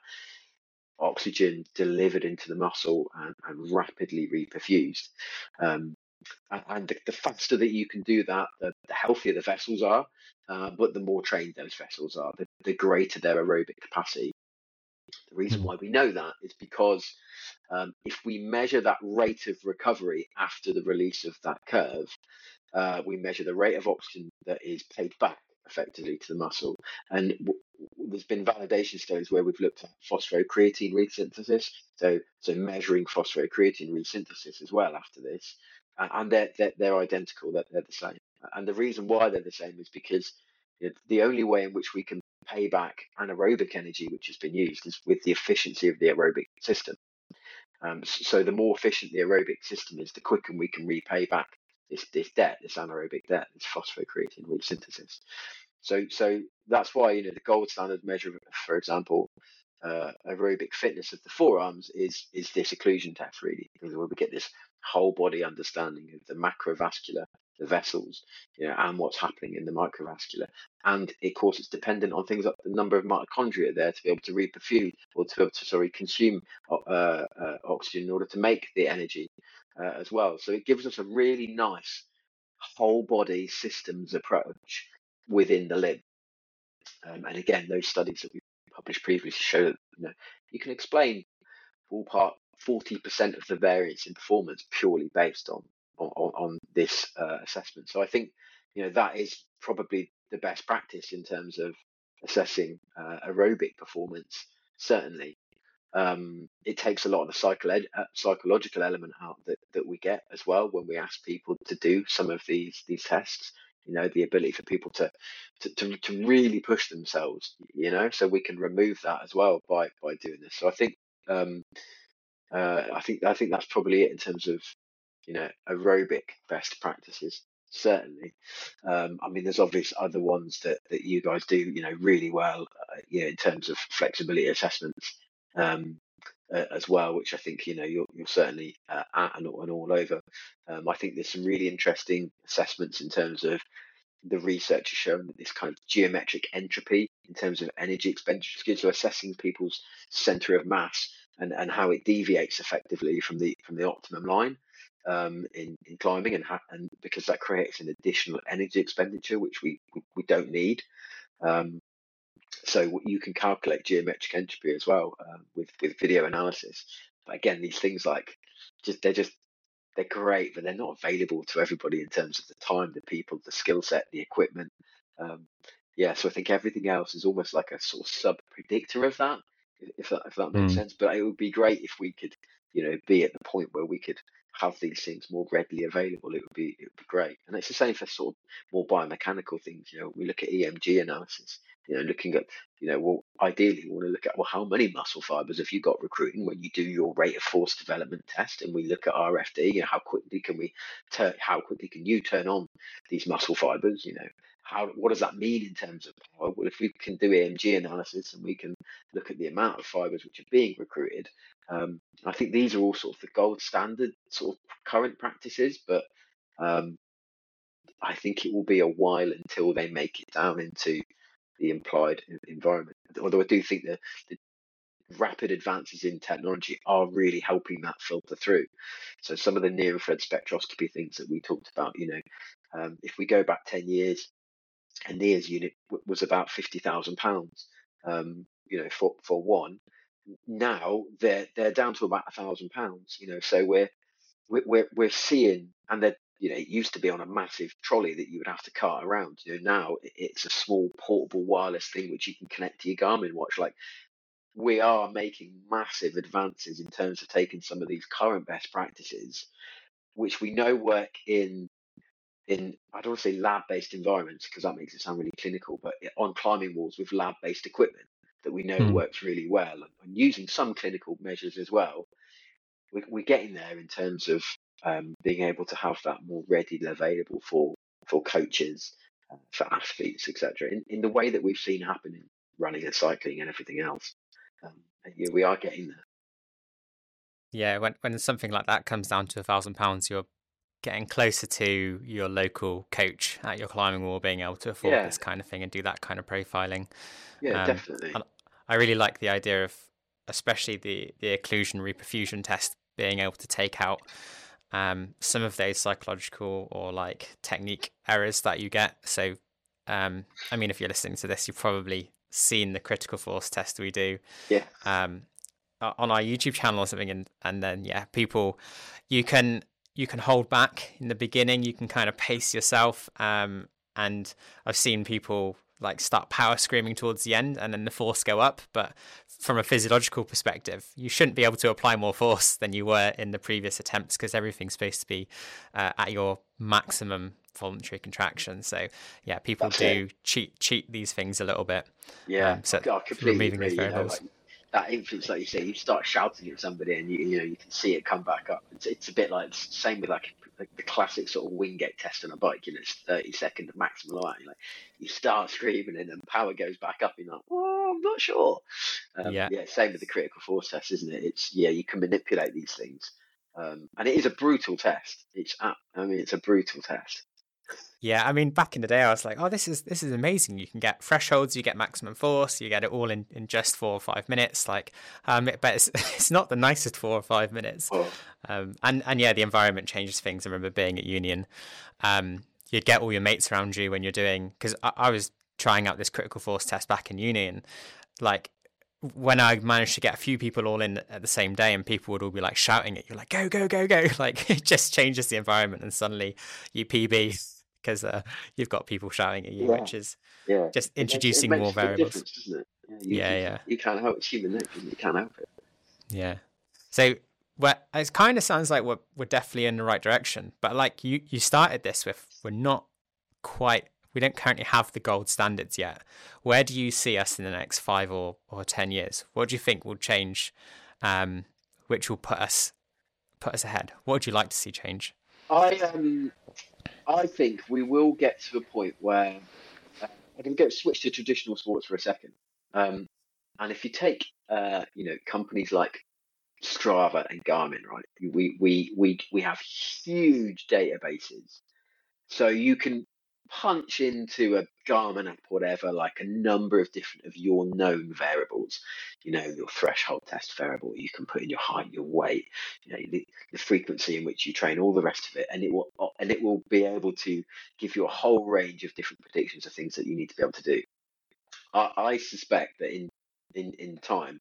oxygen delivered into the muscle and, and rapidly reperfused? Um, and and the, the faster that you can do that, the, the healthier the vessels are, uh, but the more trained those vessels are, the, the greater their aerobic capacity. The reason why we know that is because um, if we measure that rate of recovery after the release of that curve, uh, we measure the rate of oxygen that is paid back effectively to the muscle. And w- there's been validation studies where we've looked at phosphocreatine resynthesis, so so measuring phosphocreatine resynthesis as well after this, and, and they're, they're they're identical, that they're, they're the same. And the reason why they're the same is because, you know, the only way in which we can pay back anaerobic energy which has been used is with the efficiency of the aerobic system. Um, so the more efficient the aerobic system is, the quicker we can repay back this this debt, this anaerobic debt, this phosphocreatine resynthesis. So so that's why, you know, the gold standard measure, for example, uh, aerobic fitness of the forearms is is this occlusion test, really, because where we get this whole body understanding of the macrovascular, the vessels, you know, and what's happening in the microvascular. And of course, it's dependent on things like the number of mitochondria there to be able to reperfuse or to be able to sorry consume uh, uh, oxygen in order to make the energy uh, as well. So it gives us a really nice whole body systems approach within the limb. Um, and again, those studies that we published previously show that, you know, you can explain ballpark forty percent of the variance in performance purely based on on, on this uh, assessment. So I think, you know, that is probably the best practice in terms of assessing uh, aerobic performance. Certainly, um, it takes a lot of the psycho- uh, psychological element out that, that we get as well when we ask people to do some of these these tests. You know, the ability for people to to, to, to really push themselves, you know, so we can remove that as well by by doing this. So I think um, uh, I think I think that's probably it in terms of, you know, aerobic best practices. Certainly, um, I mean, there's obvious other ones that, that you guys do, you know, really well, uh, yeah, in terms of flexibility assessments um, uh, as well, which I think, you know, you're you're certainly uh, at and, and all over. Um, I think there's some really interesting assessments in terms of the research has shown that this kind of geometric entropy in terms of energy expenditure, so assessing people's center of mass and, and how it deviates effectively from the from the optimum line um, in, in climbing, and, ha- and because that creates an additional energy expenditure which we, we, we don't need. Um, so you can calculate geometric entropy as well um, with with video analysis. But again, these things like just they're just they're great, but they're not available to everybody in terms of the time, the people, the skill set, the equipment. Um, yeah, so I think everything else is almost like a sort of sub predictor of that, if that if that makes Mm. sense. But it would be great if we could, you know, be at the point where we could have these things more readily available. It would be it would be great. And it's the same for sort of more biomechanical things. You know, we look at E M G analysis. You know, looking at, you know, well, ideally we want to look at, well, how many muscle fibers have you got recruiting when you do your rate of force development test, and we look at R F D. You know, how quickly can we turn, how quickly can you turn on these muscle fibers? You know, how what does that mean in terms of power? Well, if we can do E M G analysis and we can look at the amount of fibers which are being recruited, um, I think these are all sort of the gold standard sort of current practices, but um, I think it will be a while until they make it down into the implied environment. Although I do think that the rapid advances in technology are really helping that filter through. So some of the near infrared spectroscopy things that we talked about, you know, um, if we go back ten years, a NIRS unit w- was about fifty thousand pounds, um, you know, for, for one. Now they're they're down to about a thousand pounds, you know. So we're we're we're we're seeing, and that, you know, it used to be on a massive trolley that you would have to cart around. You know, now it's a small portable wireless thing which you can connect to your Garmin watch. Like, we are making massive advances in terms of taking some of these current best practices, which we know work in in, I don't want to say lab-based environments because that makes it sound really clinical, but on climbing walls with lab-based equipment that we know Hmm. works really well, and, and using some clinical measures as well, we, we're getting there in terms of um, being able to have that more readily available for for coaches, uh, for athletes, et cetera. In, in the way that we've seen happen in running and cycling and everything else. Um, and, yeah, we are getting there. Yeah, when when something like that comes down to a thousand pounds, you're getting closer to your local coach at your climbing wall being able to afford Yeah, this kind of thing and do that kind of profiling. yeah, Um, definitely. and I really like the idea of, especially the the occlusion reperfusion test, being able to take out um, some of those psychological or like technique errors that you get. So, um, I mean, if you're listening to this, you've probably seen the critical force test we do. Yeah, Um, on our YouTube channel or something, and and then yeah, people, you can you can hold back in the beginning, you can kind of pace yourself, um, and I've seen people like start power screaming towards the end, and then the force go up. But from a physiological perspective, you shouldn't be able to apply more force than you were in the previous attempts because everything's supposed to be uh, at your maximum voluntary contraction. So yeah, people that's do it. cheat cheat these things a little bit. Yeah, Um, I, so I completely removing agree. those You know, variables. like that influence, like you say, you start shouting at somebody, and you you know you can see it come back up. It's it's a bit like same with like, like the classic sort of Wingate test on a bike. You know, it's thirty second maximum line. Like you start screaming, and then power goes back up. You're like, oh, I'm not sure. Um, Yeah. yeah, same with the critical force test, isn't it? It's yeah, you can manipulate these things, um, and it is a brutal test. It's I mean, it's a brutal test. Yeah, I mean, back in the day, I was like, "Oh, this is this is amazing! You can get thresholds, you get maximum force, you get it all in, in just four or five minutes." Like, um, but it's it's not the nicest four or five minutes. Oh, Um, and and yeah, the environment changes things. I remember being at Union, um, you'd get all your mates around you when you're doing, because I, I was trying out this critical force test back in uni, and like when I managed to get a few people all in at the same day, and people would all be like shouting at you, like "Go, go, go, go!" Like it just changes the environment, and suddenly you P B because uh, you've got people shouting at you, yeah. which is Yeah, just it makes it introducing more makes a big variables. difference, doesn't it? Yeah, you Yeah, you, yeah, you can't help it's human nature, isn't it? You can't help it. yeah. So well, it kind of sounds like we're we're definitely in the right direction, but like you you started this with, we're not quite. We don't currently have the gold standards yet. Where do you see us in the next five or, or ten years? What do you think will change, um, which will put us put us ahead? What would you like to see change? I um I think we will get to a point where uh, I can go switch to traditional sports for a second. Um, and if you take uh you know companies like Strava and Garmin, right? We we we we have huge databases. So you can punch into a Garmin app, whatever, like a number of different of your known variables. You know, your threshold test variable. You can put in your height, your weight, you know, the, the frequency in which you train, all the rest of it, and it will and it will be able to give you a whole range of different predictions of things that you need to be able to do. I, I suspect that in in in time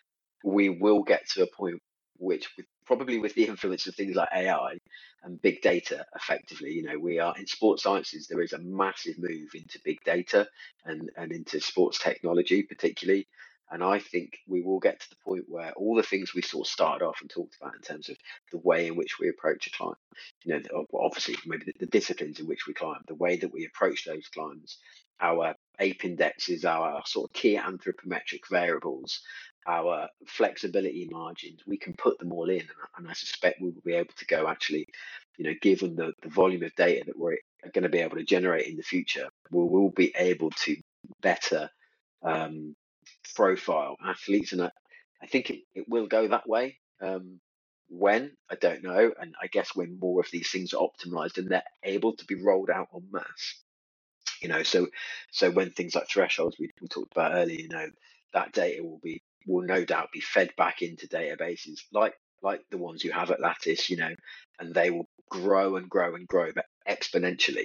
we will get to a point which, with, probably with the influence of things like A I and big data, effectively, you know, we are in sports sciences. There is a massive move into big data and and into sports technology, particularly. And I think we will get to the point where all the things we sort of started off and talked about in terms of the way in which we approach a climb, you know, obviously maybe the, the disciplines in which we climb, the way that we approach those climbs, our ape indexes, our sort of key anthropometric variables, our flexibility margins, we can put them all in. And I suspect we will be able to go actually, you know, given the, the volume of data that we're going to be able to generate in the future, we will be able to better um, profile athletes. And I, I think it, it will go that way. Um, when, I don't know. And I guess when more of these things are optimized and they're able to be rolled out en masse, you know, so so when things like thresholds we, we talked about earlier, you know, that data will be will no doubt be fed back into databases like like the ones you have at Lattice, you know, and they will grow and grow and grow but exponentially.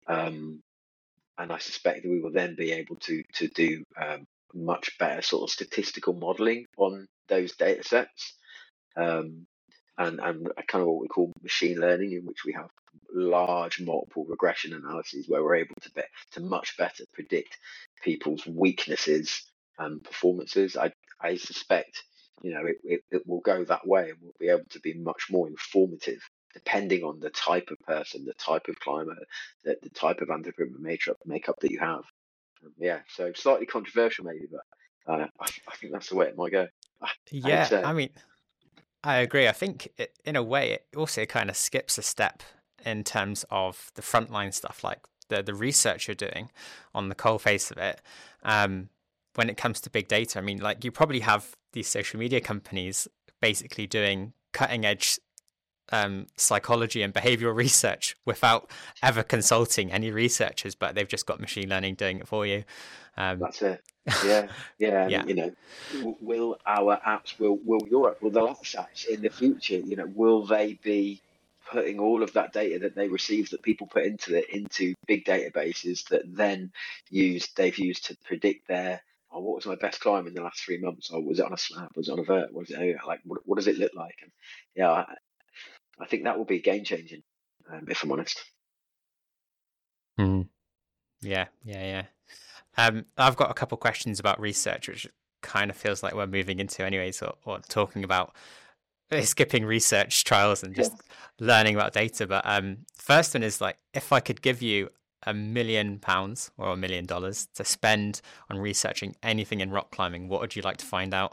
Um, and I suspect that we will then be able to to do um, much better sort of statistical modeling on those data sets. Um, and, and kind of what we call machine learning, in which we have large multiple regression analyses where we're able to be, to much better predict people's weaknesses and performances. I I suspect, you know, it, it, it will go that way, and we'll be able to be much more informative depending on the type of person, the type of climber, the, the type of anaerobic makeup makeup that you have. Um, yeah, so slightly controversial maybe, but uh, I, I think that's the way it might go. I, I hate to Yeah, say I it. mean, I agree. I think it, in a way, it also kind of skips a step in terms of the frontline stuff, like the the research you're doing on the coal face of it. Um, when it comes to big data, I mean, like you probably have these social media companies basically doing cutting edge um, psychology and behavioral research without ever consulting any researchers, but they've just got machine learning doing it for you. Um, That's it. Yeah, yeah, yeah. and you know, w- will our apps, will will your app, will the last apps in the future, you know, will they be putting all of that data that they receive that people put into it into big databases that then used they've used to predict their, oh, what was my best climb in the last three months? Or was it on a slab? Was it on a vert? Was it like what, what does it look like? And yeah, I, I think that will be game changing, um, if I'm honest. Mm. Yeah, yeah, yeah. Um, I've got a couple questions about research, which kind of feels like we're moving into anyways, or, or talking about uh, skipping research trials and Yeah. just learning about data. But um, first one is like, if I could give you a million pounds or a million dollars to spend on researching anything in rock climbing, what would you like to find out?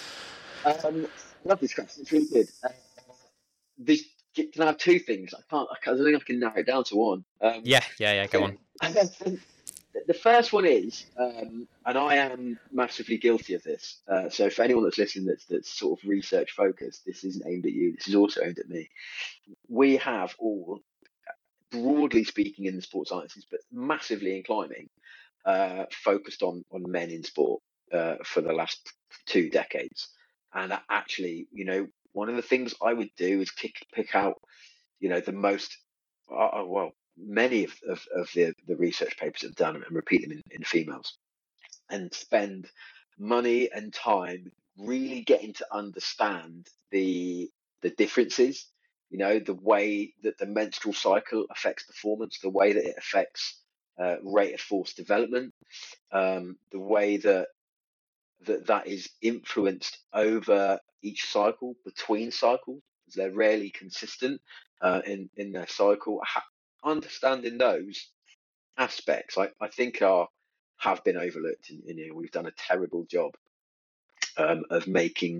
Um, love this question. It's really good. Uh, this, can I have two things? I can't. I, can't, I don't think I can narrow it down to one. Um, Yeah, yeah, I yeah. Go on. think, I think the first one is, um, and I am massively guilty of this. Uh, so for anyone that's listening, that's that's sort of research focused, this isn't aimed at you. This is also aimed at me. We have all, broadly speaking, in the sports sciences, but massively in climbing, uh, focused on on men in sport uh, for the last two decades. And actually, you know, one of the things I would do is kick, pick out, you know, the most, uh, well, many of, of, of the, the research papers have done and repeat them in, in females and spend money and time really getting to understand the the differences, you know, the way that the menstrual cycle affects performance, the way that it affects uh, rate of force development, um, the way that that that is influenced over each cycle, between cycles, because they're rarely consistent uh, in in their cycle. Ha- understanding those aspects, I, I think are have been overlooked. And, you know, we've done a terrible job um, of making.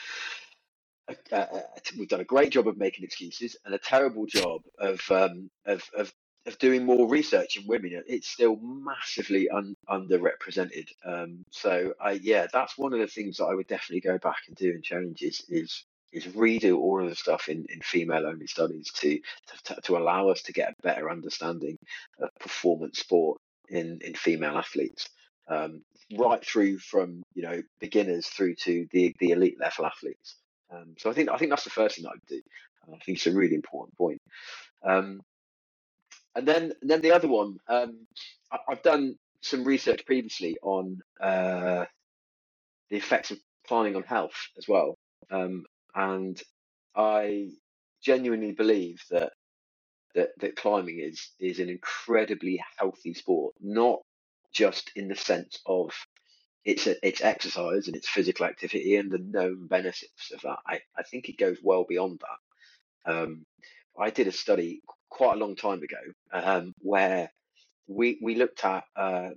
Uh, uh, we've done a great job of making excuses and a terrible job of um, of, of of doing more research in women. It's still massively un, underrepresented. Um, so I, yeah, that's one of the things that I would definitely go back and do and change is is is redo all of the stuff in, in female only studies to, to to allow us to get a better understanding of performance sport in in female athletes. Um, right through from, you know, beginners through to the the elite level athletes. Um, so I think I think that's the first thing I would do. I think it's a really important point. Um, and then and then the other one, um, I, I've done some research previously on uh, the effects of climbing on health as well, um, and I genuinely believe that that that climbing is is an incredibly healthy sport, not just in the sense of it's a, it's exercise and it's physical activity and the known benefits of that. I, I think it goes well beyond that. Um, I did a study quite a long time ago um, where we we looked at uh,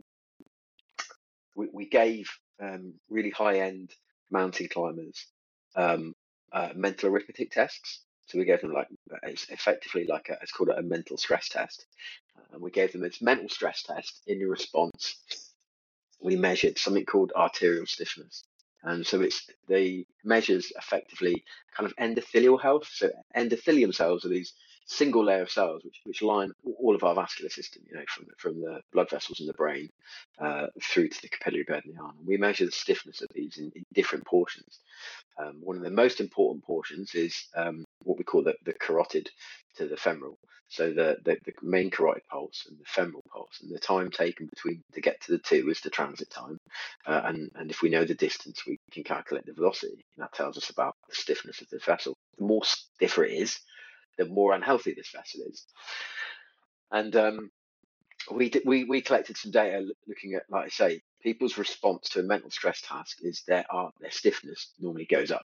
we, we gave um, really high end mountain climbers um, uh, mental arithmetic tests. So we gave them like it's effectively like a, it's called a mental stress test, and we gave them its mental stress test. In response, we measured something called arterial stiffness. And so it's the measures effectively kind of endothelial health. So endothelium cells are these single layer of cells which, which line all of our vascular system, you know, from from the blood vessels in the brain uh, through to the capillary bed in the arm. And we measure the stiffness of these in, in different portions. Um, one of the most important portions is um, what we call the, the carotid to the femoral. So the, the, the main carotid pulse and the femoral pulse, and the time taken between to get to the two is the transit time. Uh, and, and if we know the distance, we can calculate the velocity. And that tells us about the stiffness of the vessel. The more stiffer it is, the more unhealthy this vessel is. And um, we, we we collected some data looking at, like I say, people's response to a mental stress task is their, uh, their stiffness normally goes up.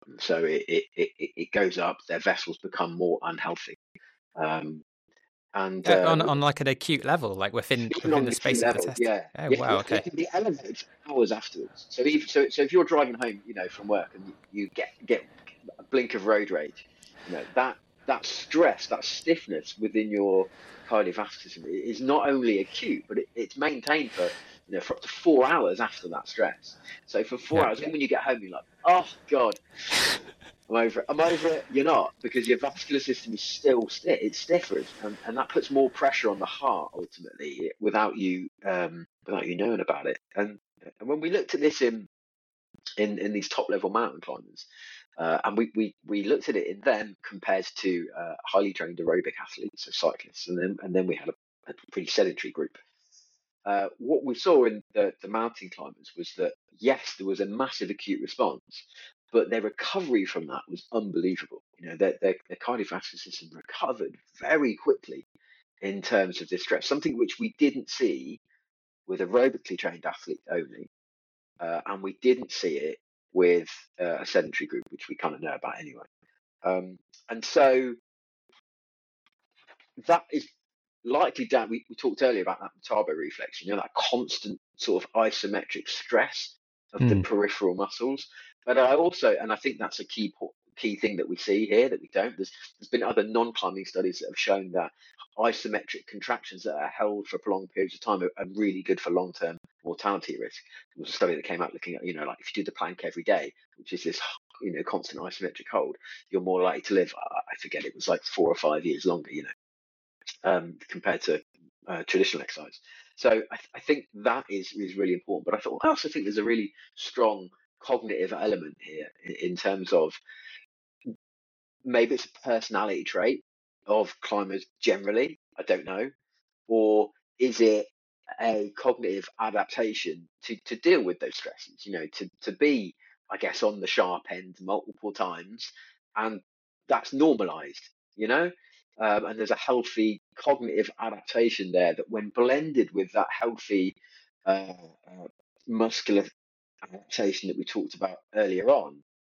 So it it, it, it goes up, their vessels become more unhealthy. Um, and Uh, uh, on on like an acute level, like within even within on the the acute space of the level, test. yeah, Oh yeah, wow, yeah, they okay. can be elevated for hours afterwards. So even so, so if you're driving home, you know, from work and you, you get get a blink of road rage, you know that that stress, that stiffness within your cardiovascular system is not only acute, but it, it's maintained for you know for up to four hours after that stress. So for four Yeah. hours, then when you get home, you're like, oh God, I'm over it. I'm over it. You're not, because your vascular system is still stiff. It's stiffer, and, and that puts more pressure on the heart ultimately, without you um, without you knowing about it. And and when we looked at this in in, in these top level mountain climbers, uh, and we, we we looked at it in them compared to uh, highly trained aerobic athletes, so cyclists, and then and then we had a, a pretty sedentary group. Uh, what we saw in the, the mountain climbers was that yes, there was a massive acute response, but their recovery from that was unbelievable. You know, their, their, their cardiovascular system recovered very quickly in terms of this stress, something which we didn't see with aerobically trained athletes only, uh, and we didn't see it with uh, a sedentary group, which we kind of know about anyway. Um, and so that is likely down. We, we talked earlier about that Metabo reflex, you know, that constant sort of isometric stress of the Mm. peripheral muscles. But I also, and I think that's a key key thing that we see here that we don't. There's there's been other non-climbing studies that have shown that isometric contractions that are held for prolonged periods of time are, are really good for long-term mortality risk. There was a study that came out looking at, you know, like if you do the plank every day, which is this, you know, constant isometric hold, you're more likely to live. I forget, it was like four or five years longer, you know, um, compared to uh, traditional exercise. So I, th- I think that is is really important. But I thought I also think there's a really strong cognitive element here in, in terms of maybe it's a personality trait of climbers generally. I don't know, or is it a cognitive adaptation to to deal with those stresses? You know, to to be, I guess, on the sharp end multiple times, and that's normalized. You know, um, and there's a healthy cognitive adaptation there that, when blended with that healthy uh, uh, muscular adaptation that we talked about earlier on,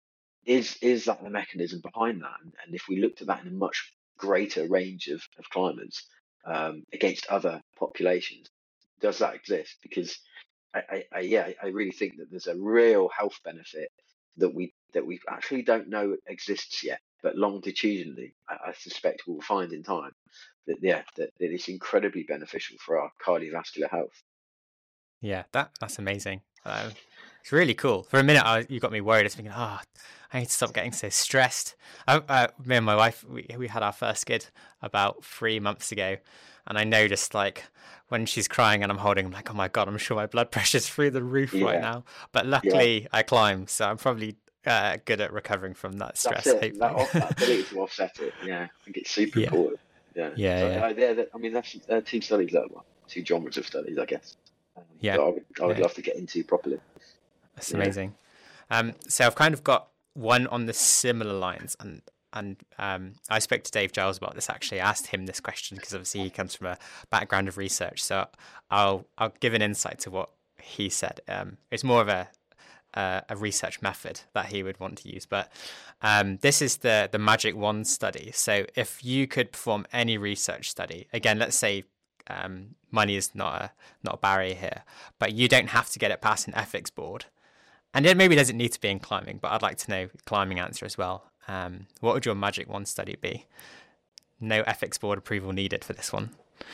is is that the mechanism behind that? And, and if we looked at that in a much greater range of, of climbers um, against other populations, does that exist? Because I, I, I yeah, I really think that there's a real health benefit that we that we actually don't know exists yet, but longitudinally, I, I suspect we'll find in time that yeah, that, that it's incredibly beneficial for our cardiovascular health. Yeah, that that's amazing. Uh, it's really cool. For a minute, I, you got me worried. I was thinking, oh, I need to stop getting so stressed. I, uh, me and my wife, we we had our first skid about three months ago, and I noticed, like, when she's crying and I'm holding, I'm like, oh my God, I'm sure my blood pressure's through the roof right Yeah, now. But yeah, luckily, I climbed, so I'm probably uh, good at recovering from that that's stress, it. That hopefully. off, that ability to offset it. Yeah, I think it's super Yeah, important. Yeah. yeah, So yeah, uh, they're, I mean, that's uh, two studies that well, two genres of studies, I guess, um, yeah, that I would I would yeah. love to get into properly. That's Yeah. amazing. Um, so I've kind of got one on the similar lines, and and um, I spoke to Dave Giles about this. Actually, I asked him this question because obviously he comes from a background of research. So I'll I'll give an insight to what he said. Um, it's more of a uh, a research method that he would want to use, but um, this is the the Magic Wand study. So if you could perform any research study, again, let's say um, money is not a not a barrier here, but you don't have to get it past an ethics board. And it maybe doesn't need to be in climbing, but I'd like to know climbing answer as well. Um, what would your Magic Wand study be? No ethics board approval needed for this one.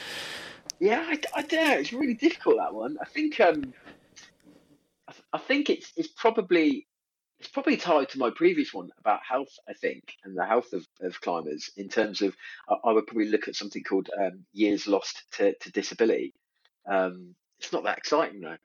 Yeah, I, I don't know. It's really difficult, that one. I think um, I, th- I think it's it's probably it's probably tied to my previous one about health, I think, and the health of, of climbers in terms of I, I would probably look at something called um, years lost to, to disability. Um, it's not that exciting though.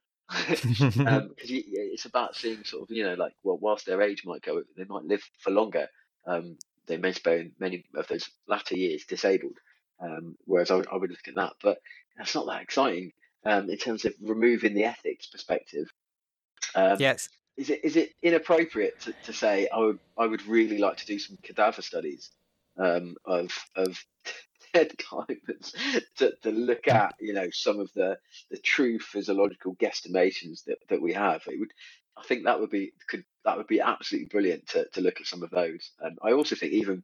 um, because it's about seeing sort of, you know, like, well, whilst their age might go, they might live for longer. Um, they may spend many of those latter years disabled. Um, whereas I, I would look at that, but that's not that exciting um, in terms of removing the ethics perspective. Um, Yes. is it is it inappropriate to, to say I would I would really like to do some cadaver studies um, of of dead climbers to, to look at, you know, some of the the true physiological guesstimations that, that we have? It would I think that would be could that would be absolutely brilliant to to look at some of those. And I also think even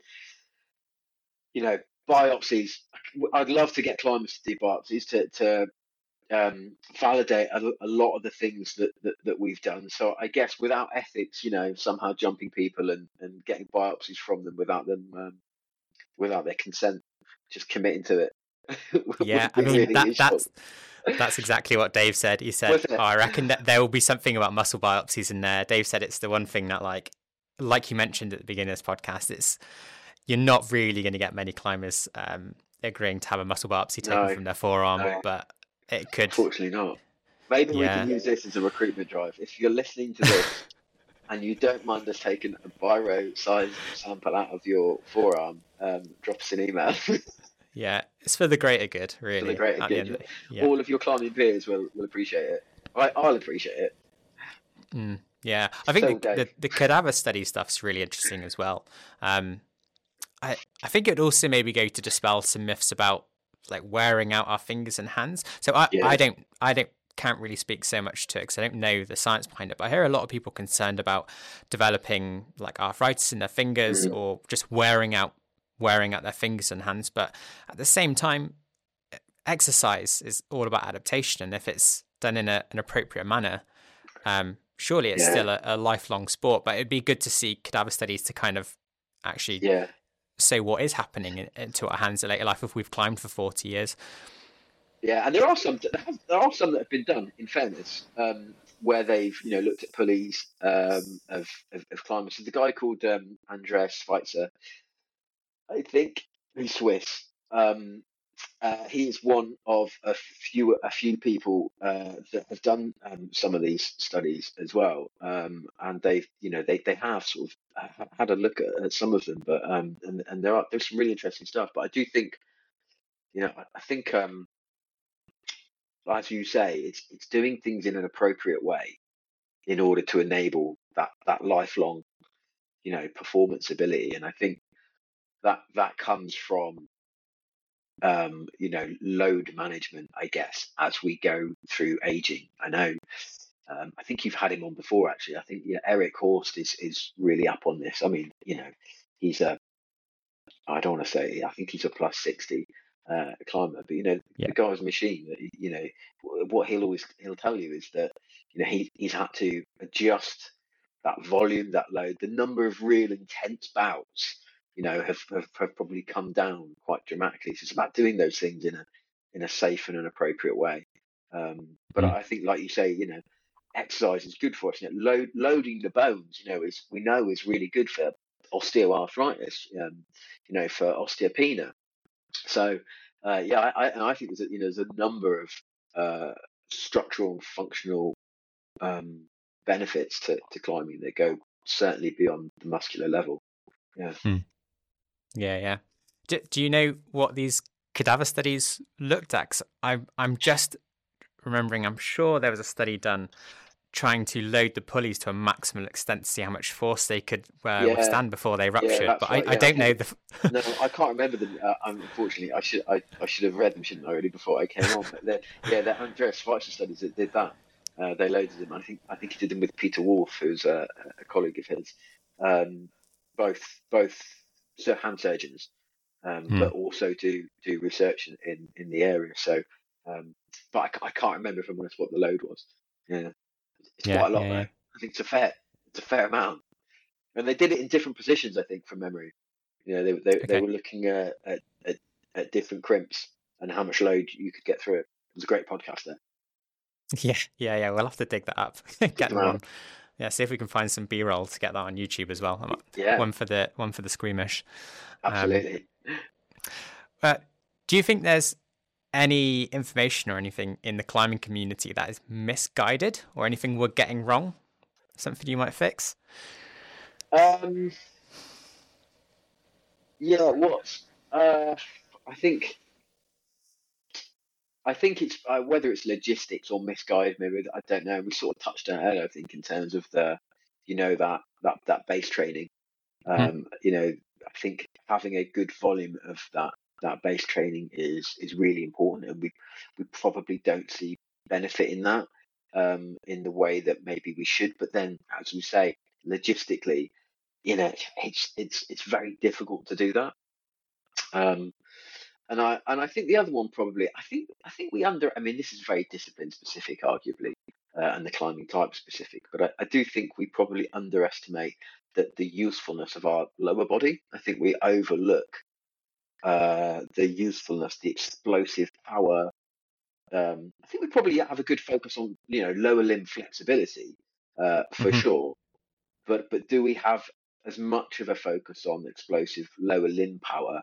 you know biopsies. I'd love to get climbers to do biopsies to to um, validate a, a lot of the things that, that that we've done. So I guess without ethics, you know, somehow jumping people and and getting biopsies from them without them um, without their consent, just committing to it. Yeah, would I be mean really that useful. that's That's exactly what Dave said. He said, Was it? oh, I reckon that there will be something about muscle biopsies in there. Dave said it's the one thing that, like, like you mentioned at the beginning of this podcast, it's you're not really going to get many climbers um, agreeing to have a muscle biopsy taken No, from their forearm, no, but it could, unfortunately not. Maybe we yeah, can use this as a recruitment drive. If you're listening to this and you don't mind us taking a biro-sized sample out of your forearm, um, drop us an email. yeah, it's for the greater good, For the really. greater At the end good. of the, yeah, All of your climbing peers will, will appreciate it. I, I'll appreciate it. mm, yeah. I So, think the, Dave. the the cadaver study stuff's really interesting as well. Um, I I think it would also maybe go to dispel some myths about like wearing out our fingers and hands. So I, Yeah. I don't I don't can't really speak so much to it because I don't know the science behind it. But I hear a lot of people concerned about developing like arthritis in their fingers Mm. or just wearing out wearing out their fingers and hands. But at the same time, exercise is all about adaptation, and if it's done in a, an appropriate manner, um, surely it's Yeah. still a, a lifelong sport. But it'd be good to see cadaver studies to kind of actually Yeah. say what is happening in, into our hands in later life if we've climbed for forty years. Yeah, and there are some there, have, there are some that have been done. In fairness, um, where they've you know looked at pulleys um, of, of of climbers. So the guy called um, Andreas Schweitzer, I think, who's Swiss. Um, uh, he is one of a few a few people uh, that have done um, some of these studies as well, um, and they've you know they, they have sort of uh, had a look at, at some of them, but um, and and there are there's some really interesting stuff. But I do think you know I, I think. Um, as you say, it's it's doing things in an appropriate way in order to enable that that lifelong, you know, performance ability. And I think that that comes from um, you know, load management, I guess, as we go through aging. I know um, I think you've had him on before actually. I think yeah, Eric Horst is is really up on this. I mean, you know, he's a I don't want to say I think he's a plus sixty uh, climber, but you know Yeah. the guy's a machine. That you know what he'll always he'll tell you is that you know he he's had to adjust that volume, that load, the number of real intense bouts. You know have, have, have probably come down quite dramatically. So it's about doing those things in a in a safe and an appropriate way. Um, but Mm. I think, like you say, you know, exercise is good for us. You know, load, loading the bones, you know, is we know is really good for osteoarthritis, um, you know, for osteopenia. So, uh, yeah, I, I, I think there's a, you know there's a number of uh, structural and functional um, benefits to, to climbing that go certainly beyond the muscular level. Yeah. Mm. Yeah, yeah. Do, do you know what these cadaver studies looked at? 'Cause I'm I'm just remembering. I'm sure there was a study done trying to load the pulleys to a maximal extent to see how much force they could uh, Yeah. withstand before they Yeah, ruptured. that's but right. I, I Yeah, I don't know think the. no, I can't remember them. Uh, unfortunately, I should I, I should have read them, shouldn't I, really, before I came on. But they're- yeah, the Andreas Schweitzer studies that did that. Uh, they loaded them. I think I think he did them with Peter Wolf, who's a, a colleague of his. Um, both both so hand surgeons, um, Hmm. but also do do research in, in, in the area. So, um, but I, ca- I can't remember if I'm honest what the load was. Yeah, it's Yeah, quite a lot yeah, though. yeah. I think it's a fair it's a fair amount, and they did it in different positions. I think from memory. You know, they they, they Okay. were looking at, at at at different crimps and how much load you could get through it. It was a great podcast there. Yeah, yeah, yeah. We'll have to dig that up. Get them them out. on. Yeah, see if we can find some B-roll to get that on YouTube as well. I'm- Yeah, One for the one for the squeamish. Um, absolutely. Uh, do you think there's any information or anything in the climbing community that is misguided or anything we're getting wrong? Something you might fix? Um, yeah, what? Uh, I think I think it's uh, whether it's logistics or misguided. Maybe I don't know. We sort of touched on it earlier, I think, in terms of the, you know, that that that base training. Hmm. Um, you know, I think having a good volume of that that base training is is really important, and we we probably don't see benefit in that. um, in the way that maybe we should. But then, as you say, logistically, you know, it's it's it's very difficult to do that. Um, and I and I think the other one probably, I think I think we under. I mean, this is very discipline specific, arguably, uh, and the climbing type specific. But I, I do think we probably underestimate that the usefulness of our lower body. I think we overlook uh, the usefulness, the explosive power. Um, I think we probably have a good focus on, you know, lower limb flexibility, uh, for Hmm. sure. But but do we have as much of a focus on explosive lower limb power?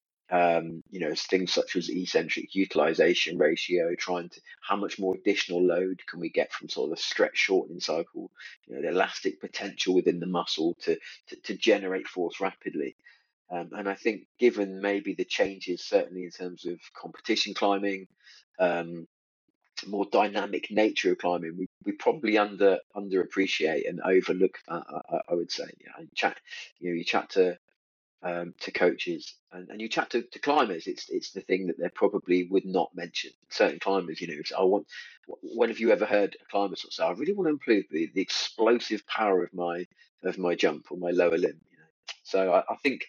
Um, you know, things such as eccentric utilization ratio, trying to how much more additional load can we get from sort of the stretch shortening cycle, you know, the elastic potential within the muscle to to, to generate force rapidly. Um, and I think given maybe the changes, certainly in terms of competition climbing, um, more dynamic nature of climbing, we, we probably under underappreciate and overlook that. I, I would say, yeah. You chat, you know, you chat to um, to coaches and, and you chat to, to climbers. It's it's the thing that they probably would not mention. Certain climbers, you know, I want. When have you ever heard a climber sort of say, "I really want to improve the, the explosive power of my of my jump or my lower limb"? You know, so I, I think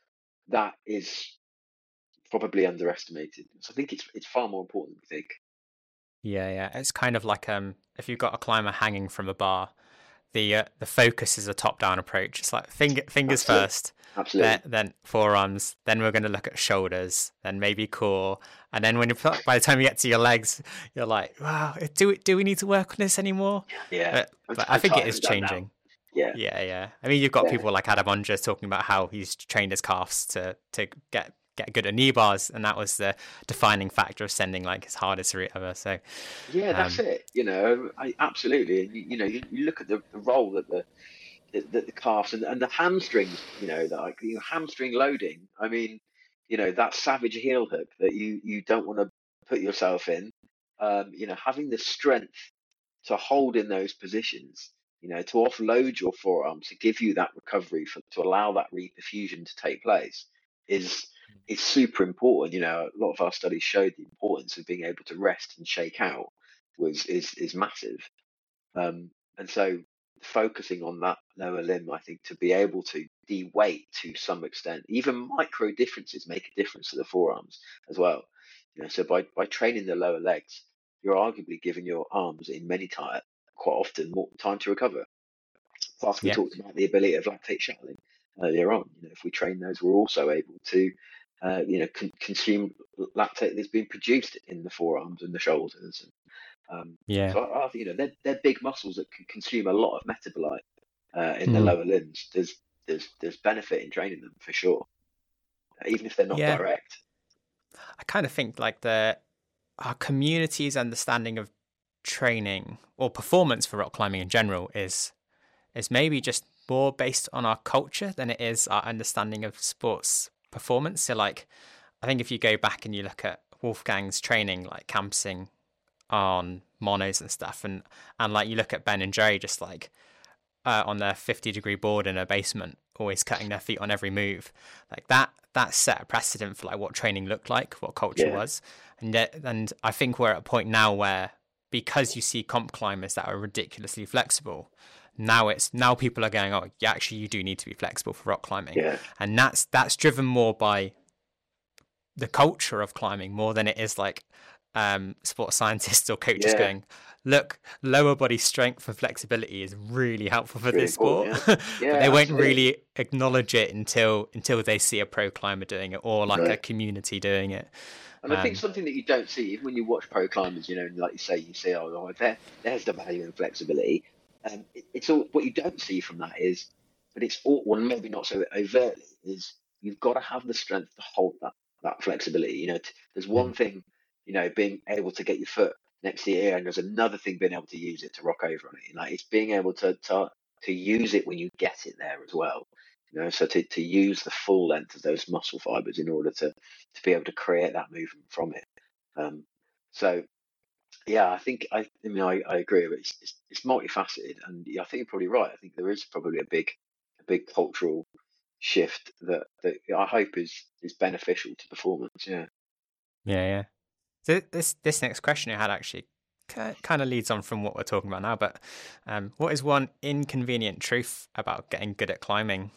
that is probably underestimated. So I think it's it's far more important than we think. Yeah, yeah. It's kind of like um, if you've got a climber hanging from a bar, the uh, the focus is a top-down approach. It's like finger, fingers Absolutely. first, Absolutely. then, then forearms, then we're going to look at shoulders, then maybe core, and then when you put, by the time you get to your legs, you're like, wow, do we do we need to work on this anymore? Yeah. But, I'm, but I I'm think it tired is of that now. changing. Yeah. Yeah, yeah. I mean, you've got Yeah. people like Adam Ondra talking about how he's trained his calves to to get get good at knee bars, and that was the defining factor of sending like his hardest route ever. So, Yeah, that's um, it. You know, I absolutely. And you, you know, you, you look at the, the role that the the, the calves and, and the hamstrings. You know, that like you know, hamstring loading. I mean, you know, that savage heel hook that you you don't want to put yourself in. Um, you know, having the strength to hold in those positions. You know, to offload your forearm to give you that recovery for to allow that reperfusion to take place is is super important. You know, a lot of our studies showed the importance of being able to rest and shake out was is is massive. Um, and so focusing on that lower limb, I think, to be able to de-weight to some extent, even micro differences make a difference to the forearms as well. You know, so by by training the lower legs, you're arguably giving your arms in many times quite often more time to recover. Plus, we yeah, talked about the ability of lactate shuttling earlier on. You know, if we train those, we're also able to, uh, you know, con- consume lactate that's been produced in the forearms and the shoulders. And, um, yeah. so I, I think you know they're they're big muscles that can consume a lot of metabolite uh, in the Mm. lower limbs. There's there's there's benefit in training them for sure, even if they're not Yeah, direct. I kind of think like the our community's understanding of training or performance for rock climbing in general is is maybe just more based on our culture than it is our understanding of sports performance. So like I think if you go back and you look at Wolfgang's training, like campsing on monos and stuff, and and like you look at Ben and Jerry just like uh, on their fifty degree board in a basement, always cutting their feet on every move, like that that set a precedent for like what training looked like, what culture Yeah, was. And yet, and I think we're at a point now where because you see comp climbers that are ridiculously flexible, now it's now people are going, oh yeah, actually you do need to be flexible for rock climbing. yeah, And that's that's driven more by the culture of climbing more than it is like um sports scientists or coaches yeah. going, look, lower body strength and flexibility is really helpful for It's really this sport. important. Yeah, But yeah, they won't absolutely. really acknowledge it until until they see a pro climber doing it or like No. a community doing it. And I think um something that you don't see, even when you watch pro climbers, you know, and like you say, you see, oh, oh there, there's the value in flexibility. Um, it, it's all what you don't see from that is, but it's all, well, maybe not so overtly, is you've got to have the strength to hold that that flexibility. You know, t- there's one mm, thing, you know, being able to get your foot next to your ear, and there's another thing being able to use it to rock over on it. Like it's being able to to to use it when you get it there as well. You know, so to, to use the full length of those muscle fibers in order to to be able to create that movement from it. Um, so yeah, I think I, I mean I, I agree. But it's, it's it's multifaceted, and yeah, I think you're probably right. I think there is probably a big a big cultural shift that that I hope is is beneficial to performance. Yeah. yeah, yeah. So this this next question I had actually kind of leads on from what we're talking about now. But um, what is one inconvenient truth about getting good at climbing?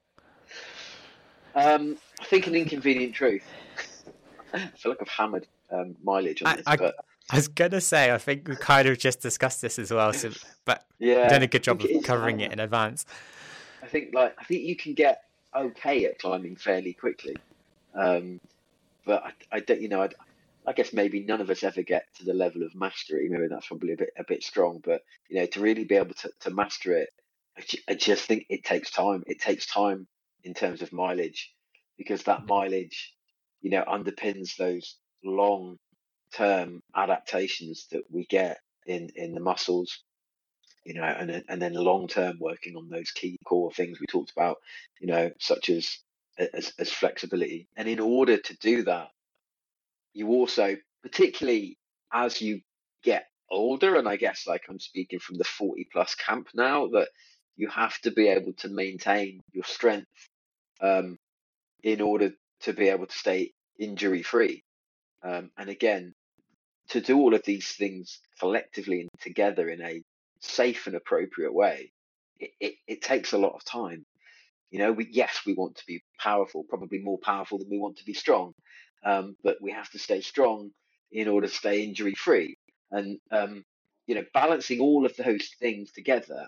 Um, I think an inconvenient truth. I feel like I've hammered um, mileage on I, this, I, but I was gonna say I think we kind of just discussed this as well. So, but yeah, we've done a good I job think of it is covering hard. it in advance. I think like I think you can get okay at climbing fairly quickly, um, but I, I don't. You know, I, I guess maybe none of us ever get to the level of mastery. Maybe that's probably a bit a bit strong, but you know, to really be able to to master it, I, ju- I just think it takes time. It takes time in terms of mileage, because that mileage, you know, underpins those long term adaptations that we get in in the muscles, you know, and then- and then long term working on those key core things we talked about, you know, such as as, as flexibility. And in order to do that, you also, particularly as you get older, and I guess like I'm speaking from the forty plus camp now, that you have to be able to maintain your strength um, in order to be able to stay injury free. Um, and again, to do all of these things collectively and together in a safe and appropriate way, it, it, it takes a lot of time. You know, we, yes, we want to be powerful, probably more powerful than we want to be strong, um, but we have to stay strong in order to stay injury free. And um, you know, balancing all of those things together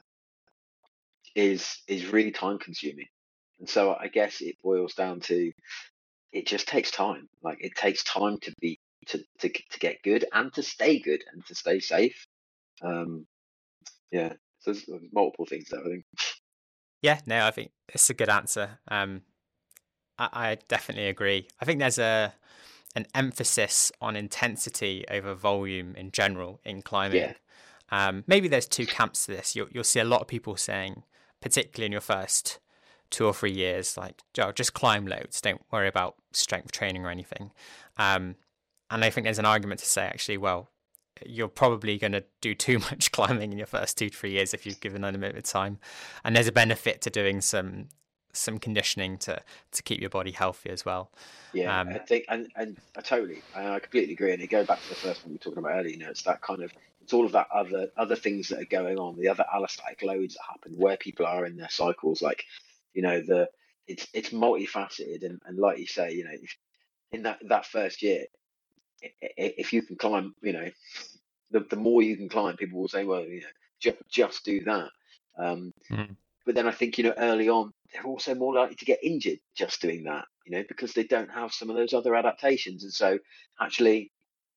is is really time consuming. And so I guess it boils down to, it just takes time. Like it takes time to be to to to get good and to stay good and to stay safe. Um, yeah, so there's, there's multiple things there, I think. Yeah, no, I think it's a good answer. Um, I, I definitely agree. I think there's a an emphasis on intensity over volume in general in Yeah, climbing. Um, maybe there's two camps to this. You'll, you'll see a lot of people saying, particularly in your first two or three years, like, oh, just climb loads. Don't worry about strength training or anything. Um, and I think there's an argument to say, actually, well, you're probably going to do too much climbing in your first two to three years if you've given unlimited time. And there's a benefit to doing some some conditioning to to keep your body healthy as well. yeah, I Um, think, and and I totally, I completely agree. And it go back to the first one we were talking about earlier. You know, it's that kind of, it's all of that other other things that are going on, the other allostatic loads that happen, where people are in their cycles. Like, you know, the it's it's multifaceted, and, and like you say, you know, if, in that that first year, if you can climb, you know, the the more you can climb, people will say, well, you know, just just do that. Um, mm. But then I think, you know, early on, they're also more likely to get injured just doing that, you know, because they don't have some of those other adaptations. And so actually,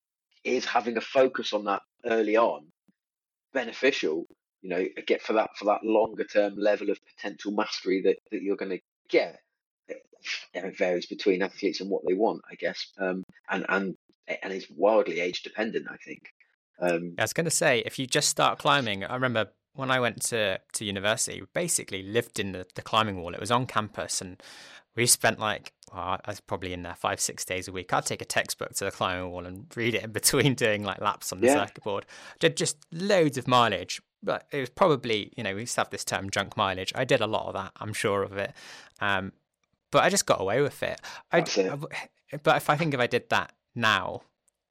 is having a focus on that early on beneficial, you know, get for that for that longer term level of potential mastery that, that you're going to get. It, it varies between athletes and what they want, I guess. Um, and, and, and it's wildly age dependent, I think. Um, I was going to say, if you just start climbing, I remember when I went to, to university, we basically lived in the, the climbing wall. It was on campus, and we spent like, well, I was probably in there five, six days a week. I'd take a textbook to the climbing wall and read it in between doing like laps on the yeah, circuit board. Did just loads of mileage, but it was probably, you know, we used to have this term junk mileage. I did a lot of that, I'm sure of it. Um, but I just got away with it. I, that's it. but if I think if I did that now,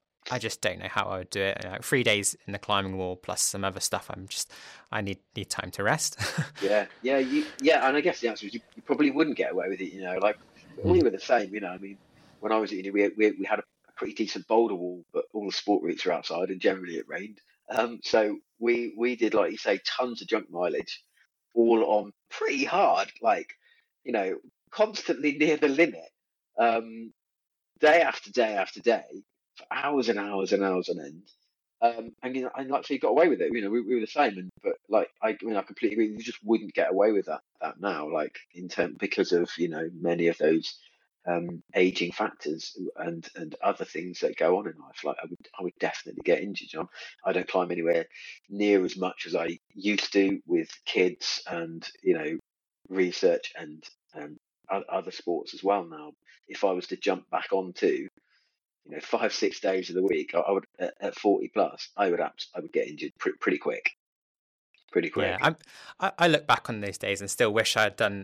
I just don't know how I would do it. Like three days in the climbing wall plus some other stuff. I'm just, I need need time to rest. Yeah, yeah, you, yeah, and I guess the answer is you, you probably wouldn't get away with it. You know, like we were the same. You know, I mean, when I was at uni, we we, we had a pretty decent boulder wall, but all the sport routes are outside, and generally it rained. Um, so we we did, like you say, tons of junk mileage, all on pretty hard, like, you know, constantly near the limit, um, day after day after day, for hours and hours and hours on end. Um, and you know, and like so you got away with it. You know, we, we were the same, and but like I, I mean, I completely agree. You just wouldn't get away with that that now, like in term because of, you know, many of those um, aging factors and and other things that go on in life. Like I would I would definitely get injured. You know, I don't climb anywhere near as much as I used to with kids and, you know, research and um, other sports as well. Now, if I was to jump back onto, you know, five six days of the week, I, I would at, at forty plus, I would abs- I would get injured pre- pretty quick, pretty Yeah, quick. I'm, I I look back on those days and still wish I had done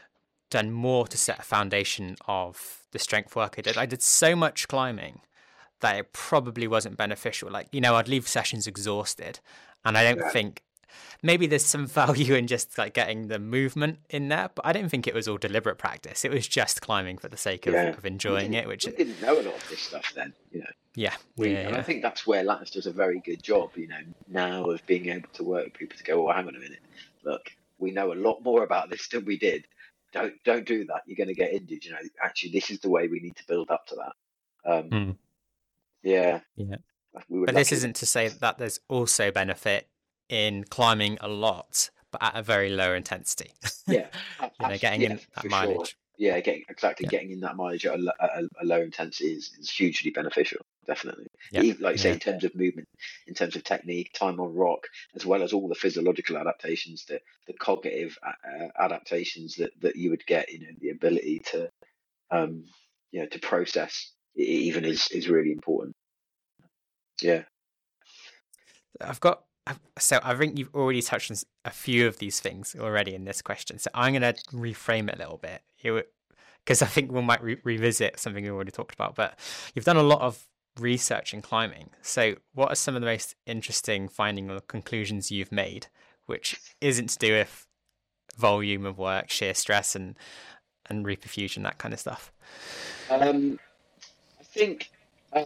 done more to set a foundation of the strength work I did. I did so much climbing that it probably wasn't beneficial. Like, you know, I'd leave sessions exhausted, and I don't Yeah. think, maybe there's some value in just like getting the movement in there, but I don't think it was all deliberate practice. It was just climbing for the sake of, Yeah. of enjoying we it, which, we didn't know a lot of this stuff then, you know. yeah, We, yeah, and I yeah. think that's where Lattice does a very good job, you know, now of being able to work with people to go, well, hang on a minute, look, we know a lot more about this than we did. Don't don't do that. You're going to get injured. You know, actually, this is the way we need to build up to that. Um, Mm. yeah, Yeah. we were But this lucky. isn't to say that there's also benefit in climbing a lot, but at a very low intensity. Yeah, You know, getting yeah, in that for mileage. sure. Yeah, getting exactly Yeah. getting in that mileage at a, at a, a low intensity is, is hugely beneficial. Definitely, Yeah. Even, like you say, Yeah. in terms of movement, in terms of technique, time on rock, as well as all the physiological adaptations, the the cognitive uh, adaptations that that you would get. You know, the ability to, um, you know, to process it even is is really important. Yeah. I've got, so I think you've already touched on a few of these things already in this question. So I'm going to reframe it a little bit, because I think we might re- revisit something we already talked about. But you've done a lot of research in climbing. So what are some of the most interesting findings or conclusions you've made, which isn't to do with volume of work, shear stress, and and reperfusion, that kind of stuff? Um, I think uh,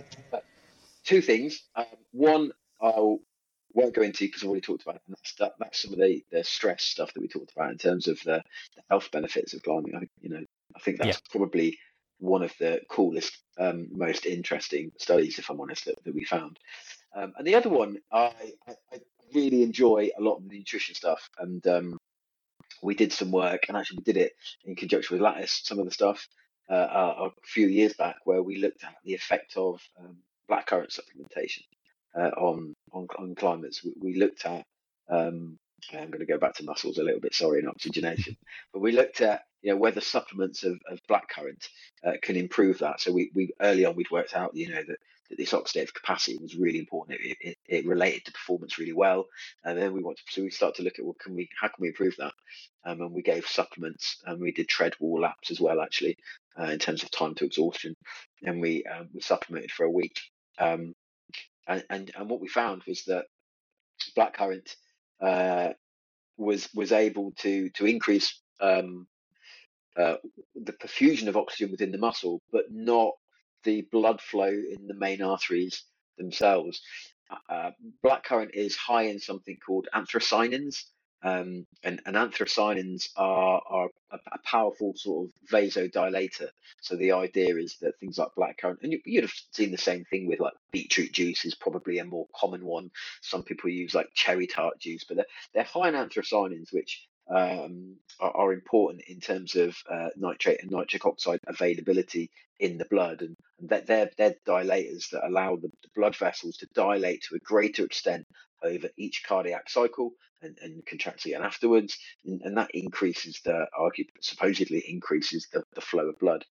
two things. Um, one, I won't go into because I've already talked about it, and that's that, that's some of the, the stress stuff that we talked about in terms of the, the health benefits of climbing. I think you know, I think that's Yeah. probably one of the coolest, um, most interesting studies, if I'm honest, that, that we found. Um, and the other one, I, I, I really enjoy a lot of the nutrition stuff, and um, we did some work, and actually we did it in conjunction with Lattice, some of the stuff uh, a, a few years back, where we looked at the effect of um, blackcurrant supplementation uh, on, on on climates. We, we looked at, um, I'm going to go back to muscles a little bit, sorry, and oxygenation, but we looked at you know whether supplements of, of blackcurrant uh, can improve that. So we, we early on we'd worked out you know that, that this oxidative capacity was really important. It, it, it related to performance really well, and then we want to so we start to look at well, can we how can we improve that? Um, and we gave supplements, and we did tread wall laps as well, actually, uh, in terms of time to exhaustion, and we um, we supplemented for a week. Um, and, and and what we found was that blackcurrant uh, was was able to to increase um, uh, the perfusion of oxygen within the muscle, but not the blood flow in the main arteries themselves. Uh, blackcurrant is high in something called anthocyanins, um, and, and anthocyanins are, are a, a powerful sort of vasodilator. So the idea is that things like blackcurrant, and you, you'd have seen the same thing with like beetroot juice is probably a more common one. Some people use like cherry tart juice, but they're, they're high in anthocyanins, which um, are, are important in terms of uh, nitrate and nitric oxide availability in the blood, and, and that they're, they're dilators that allow the, the blood vessels to dilate to a greater extent over each cardiac cycle and, and contract again afterwards, and, and that increases the argue supposedly increases the, the flow of blood.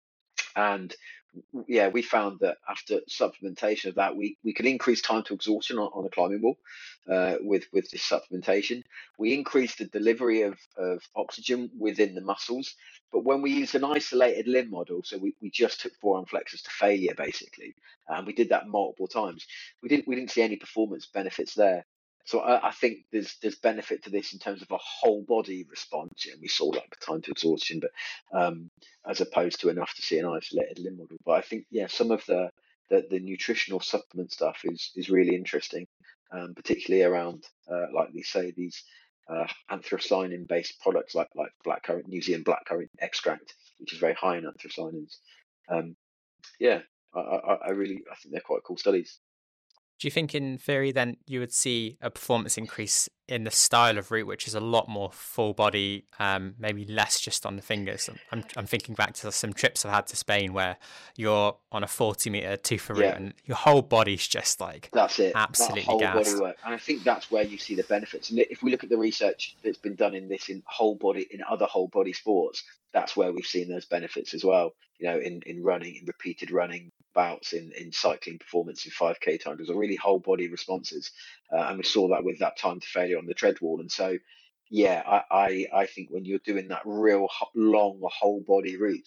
And yeah, we found that after supplementation of that, we, we could increase time to exhaustion on, on a climbing wall uh, with with this supplementation. We increased the delivery of, of oxygen within the muscles, but when we used an isolated limb model, so we, we just took forearm flexors to failure basically, and we did that multiple times. We didn't we didn't see any performance benefits there. So I, I think there's there's benefit to this in terms of a whole body response. And we saw like time to exhaustion, but um, as opposed to enough to see an isolated limb model. But I think yeah, some of the the, the nutritional supplement stuff is is really interesting, um, particularly around uh, like they say these uh, anthocyanin based products like like blackcurrant, New Zealand blackcurrant extract, which is very high in anthocyanins. Um, yeah, I, I, I really I think they're quite cool studies. Do you think in theory then you would see a performance increase in the style of route, which is a lot more full body, um, maybe less just on the fingers? I'm I'm thinking back to some trips I've had to Spain where you're on a forty meter Tufa route Yeah. and your whole body's just like That's it. absolutely that whole gassed. body work, and I think that's where you see the benefits. And if we look at the research that's been done in this in whole body in other whole body sports, that's where we've seen those benefits as well. You know, in in running, in repeated running bouts, in in cycling performance, in five K time, there's a really whole body responses, uh, and we saw that with that time to failure on the tread wall. And so, yeah, I I, I think when you're doing that real ho- long whole body routes,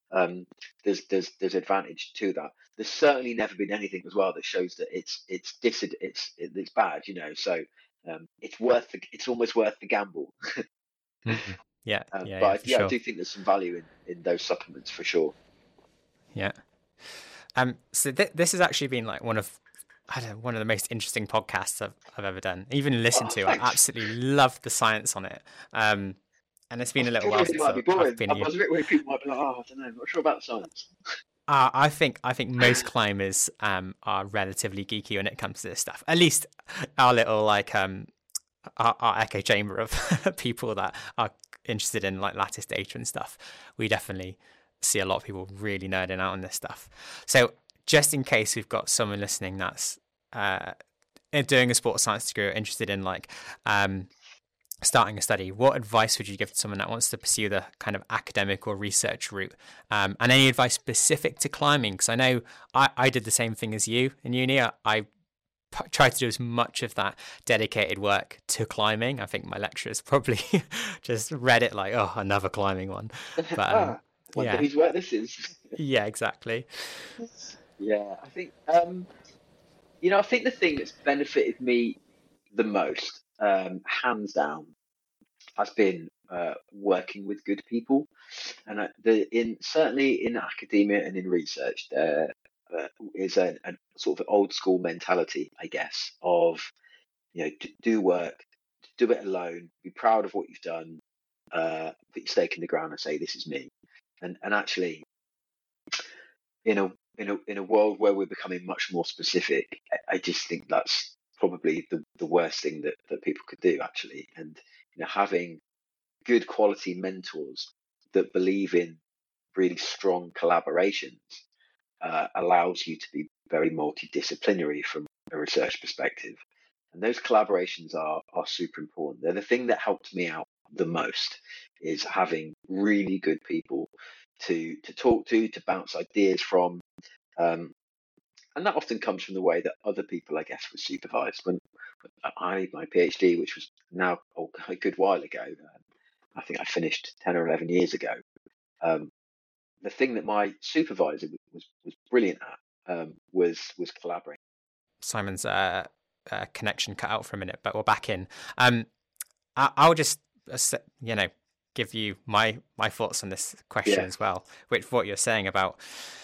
um, there's there's there's advantage to that. There's certainly never been anything as well that shows that it's it's dis it's it's bad, you know. So um, it's worth the, it's almost worth the gamble. Mm-hmm. Yeah, um, yeah, but yeah, I, for yeah, I sure. do think there's some value in in those supplements for sure. Yeah. Um. So th- this has actually been like one of I don't know, one of the most interesting podcasts I've I've ever done. Even listened Oh, to. thanks. I absolutely love the science on it. Um. And it's I been a was little while worried it since might be I've, I've boring. been. I A, was a bit worried people might be like, oh, I don't know, I'm not sure about science. Uh, I think I think most climbers um, are relatively geeky when it comes to this stuff. At least our little like um, our, our echo chamber of people that are interested in like lattice data and stuff. We definitely see a lot of people really nerding out on this stuff. So just in case we've got someone listening that's uh, doing a sports science degree or interested in like um, starting a study, what advice would you give to someone that wants to pursue the kind of academic or research route? Um, and any advice specific to climbing? Because I know I, I did the same thing as you in uni. I, I p- tried to do as much of that dedicated work to climbing. I think my lecturers probably just read it like, oh, another climbing one. But um, ah, wonder yeah, whose work this is. yeah, exactly. Yeah, I think um, you know, I think the thing that's benefited me the most, um, hands down, has been uh, working with good people, and uh, the in certainly in academia and in research, there uh, is a, a sort of old school mentality, I guess, of you know, d- do work, do it alone, be proud of what you've done, uh, put your stake in the ground and say this is me, and and actually in a in a in a world where we're becoming much more specific, I, I just think that's probably the, the worst thing that, that people could do actually. And you know, having good quality mentors that believe in really strong collaborations uh, allows you to be very multidisciplinary from a research perspective. And those collaborations are are super important. They're the thing that helped me out the most is having really good people to to talk to, to bounce ideas from. Um, and that often comes from the way that other people, I guess, were supervised. When I did my PhD, which was now oh, a good while ago, um, I think I finished ten or eleven years ago. Um, the thing that my supervisor was was brilliant at um, was was collaborating. Simon's uh, uh, connection cut out for a minute, but we're back in. Um, I, I'll just uh, you know give you my my thoughts on this question Yeah. as well, which what you're saying about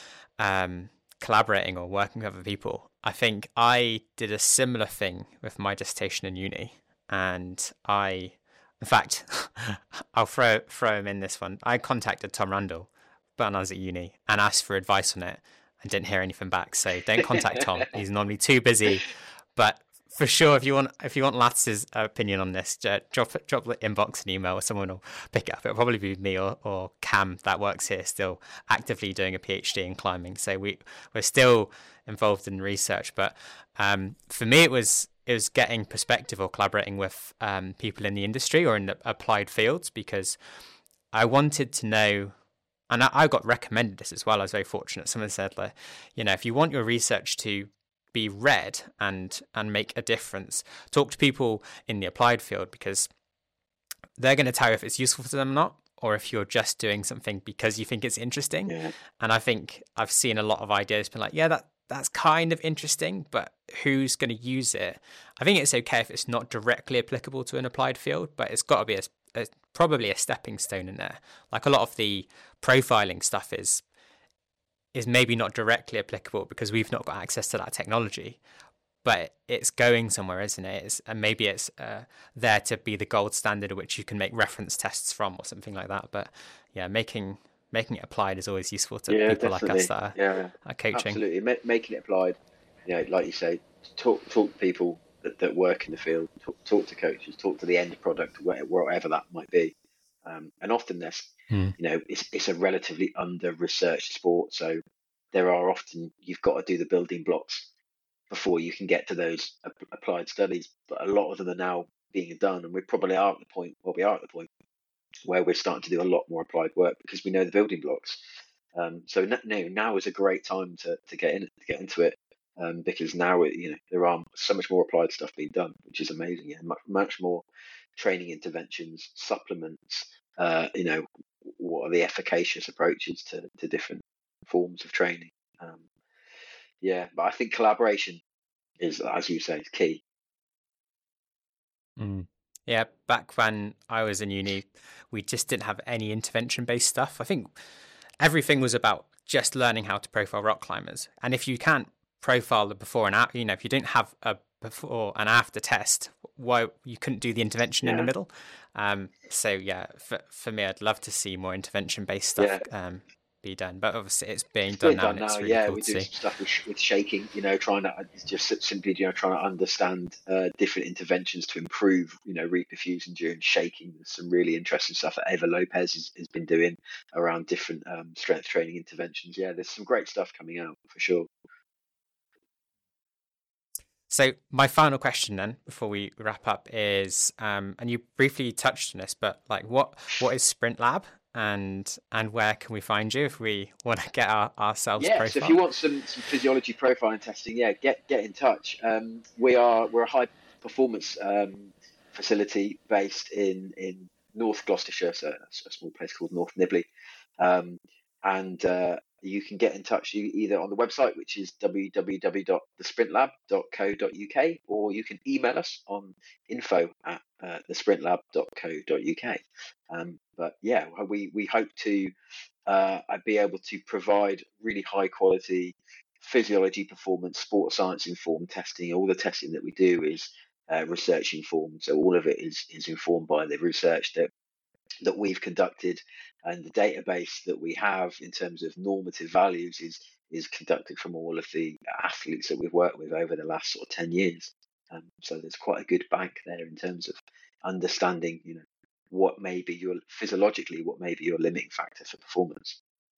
um, collaborating or working with other people. I think I did a similar thing with my dissertation in uni, and I, in fact, I'll throw throw him in this one. I contacted Tom Randall when I was at uni and asked for advice on it, and didn't hear anything back. So don't contact Tom; he's normally too busy. But for sure, if you want, if you want Lattice's opinion on this, uh, drop drop the inbox an email, or someone will pick it up. It'll probably be me or, or Cam that works here, still actively doing a PhD in climbing. So we we're still involved in research. But um, for me, it was it was getting perspective or collaborating with um, people in the industry or in the applied fields, because I wanted to know. And I, I got recommended this as well. I was very fortunate. Someone said, like, you know, if you want your research to be read and and make a difference, talk to people in the applied field, because they're going to tell you if it's useful to them or not, or if you're just doing something because you think it's interesting. Yeah. And I think I've seen a lot of ideas been like, yeah, that that's kind of interesting, but who's going to use it? I think it's okay if it's not directly applicable to an applied field, but it's got to be a, a probably a stepping stone in there. Like a lot of the profiling stuff is is maybe not directly applicable because we've not got access to that technology, but it's going somewhere, isn't it? It's, and maybe it's uh, there to be the gold standard at which you can make reference tests from or something like that. But yeah, making making it applied is always useful to Yeah, people like definitely. us that are, Yeah, are coaching. absolutely. Ma- making it applied, you know, like you say, talk talk to people that, that work in the field, talk, talk to coaches, talk to the end product, wherever that might be. Um, and often there's, Hmm. you know, it's it's a relatively under-researched sport, so there are often you've got to do the building blocks before you can get to those ap- applied studies. But a lot of them are now being done, and we probably are at the point. Well, we are at the point where we're starting to do a lot more applied work because we know the building blocks. Um, so no, no, now is a great time to, to get in to get into it um, because now it, you know there are so much more applied stuff being done, which is amazing. Yeah, much much more training interventions, supplements, uh, you know, what are the efficacious approaches to, to different forms of training. Um, yeah, but I think collaboration is, as you say, is key. Mm. Yeah, back when I was in uni, we just didn't have any intervention-based stuff. I think everything was about just learning how to profile rock climbers. And if you can't profile the before and after, you know, if you didn't have a before and after test, why you couldn't do the intervention yeah. in the middle. Um, so yeah, for for me, I'd love to see more intervention-based stuff yeah. um, be done. But obviously, it's being it's done now. Done now. It's really yeah, cool we to do see. stuff with, with shaking. You know, trying to just simply, you know, trying to understand uh, different interventions to improve, you know, reperfusion during shaking. There's some really interesting stuff that Eva Lopez has, has been doing around different um, strength training interventions. Yeah, there's some great stuff coming out for sure. So my final question then, before we wrap up, is, um, and you briefly touched on this, but like, what what is Sprint Lab, and and where can we find you if we want to get our, ourselves yeah, profiled? So if you want some, some physiology profiling testing, yeah, get get in touch. Um, we are we're a high performance um, facility based in in North Gloucestershire, so a small place called North Nibley, um, and uh, you can get in touch either on the website, which is w w w dot the sprint lab dot co dot u k, or you can email us on info at uh, the sprint lab dot co dot u k. Um, but yeah, we, we hope to uh, be able to provide really high quality physiology, performance, sports science informed testing. All the testing that we do is uh, research informed, so all of it is is informed by the research that that we've conducted, and the database that we have in terms of normative values is is conducted from all of the athletes that we've worked with over the last sort of ten years. Um, so there's quite a good bank there in terms of understanding, you know, what may be your physiologically, what may be your limiting factor for performance.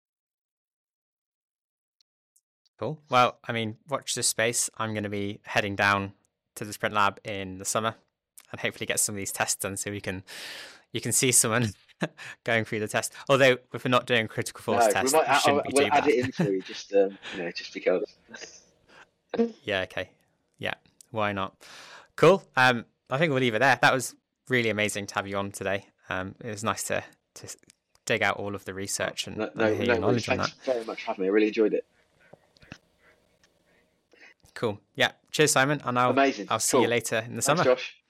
Cool. Well, I mean, watch this space. I'm going to be heading down to the Sprint Lab in the summer and hopefully get some of these tests done so we can you can see someone going through the test. Although if we're not doing critical force no, test, we might, it shouldn't I'll, be we'll too add bad. it in for you, just um, you know, just because. Yeah. Okay. Yeah. Why not? Cool. Um, I think we'll leave it there. That was really amazing to have you on today. Um, it was nice to to dig out all of the research and, no, no, and hear no your knowledge on Thanks that. very much for having me. I really enjoyed it. Cool. Yeah. Cheers, Simon. And I'll Amazing. I'll see cool. you later in the Thanks, summer. Josh.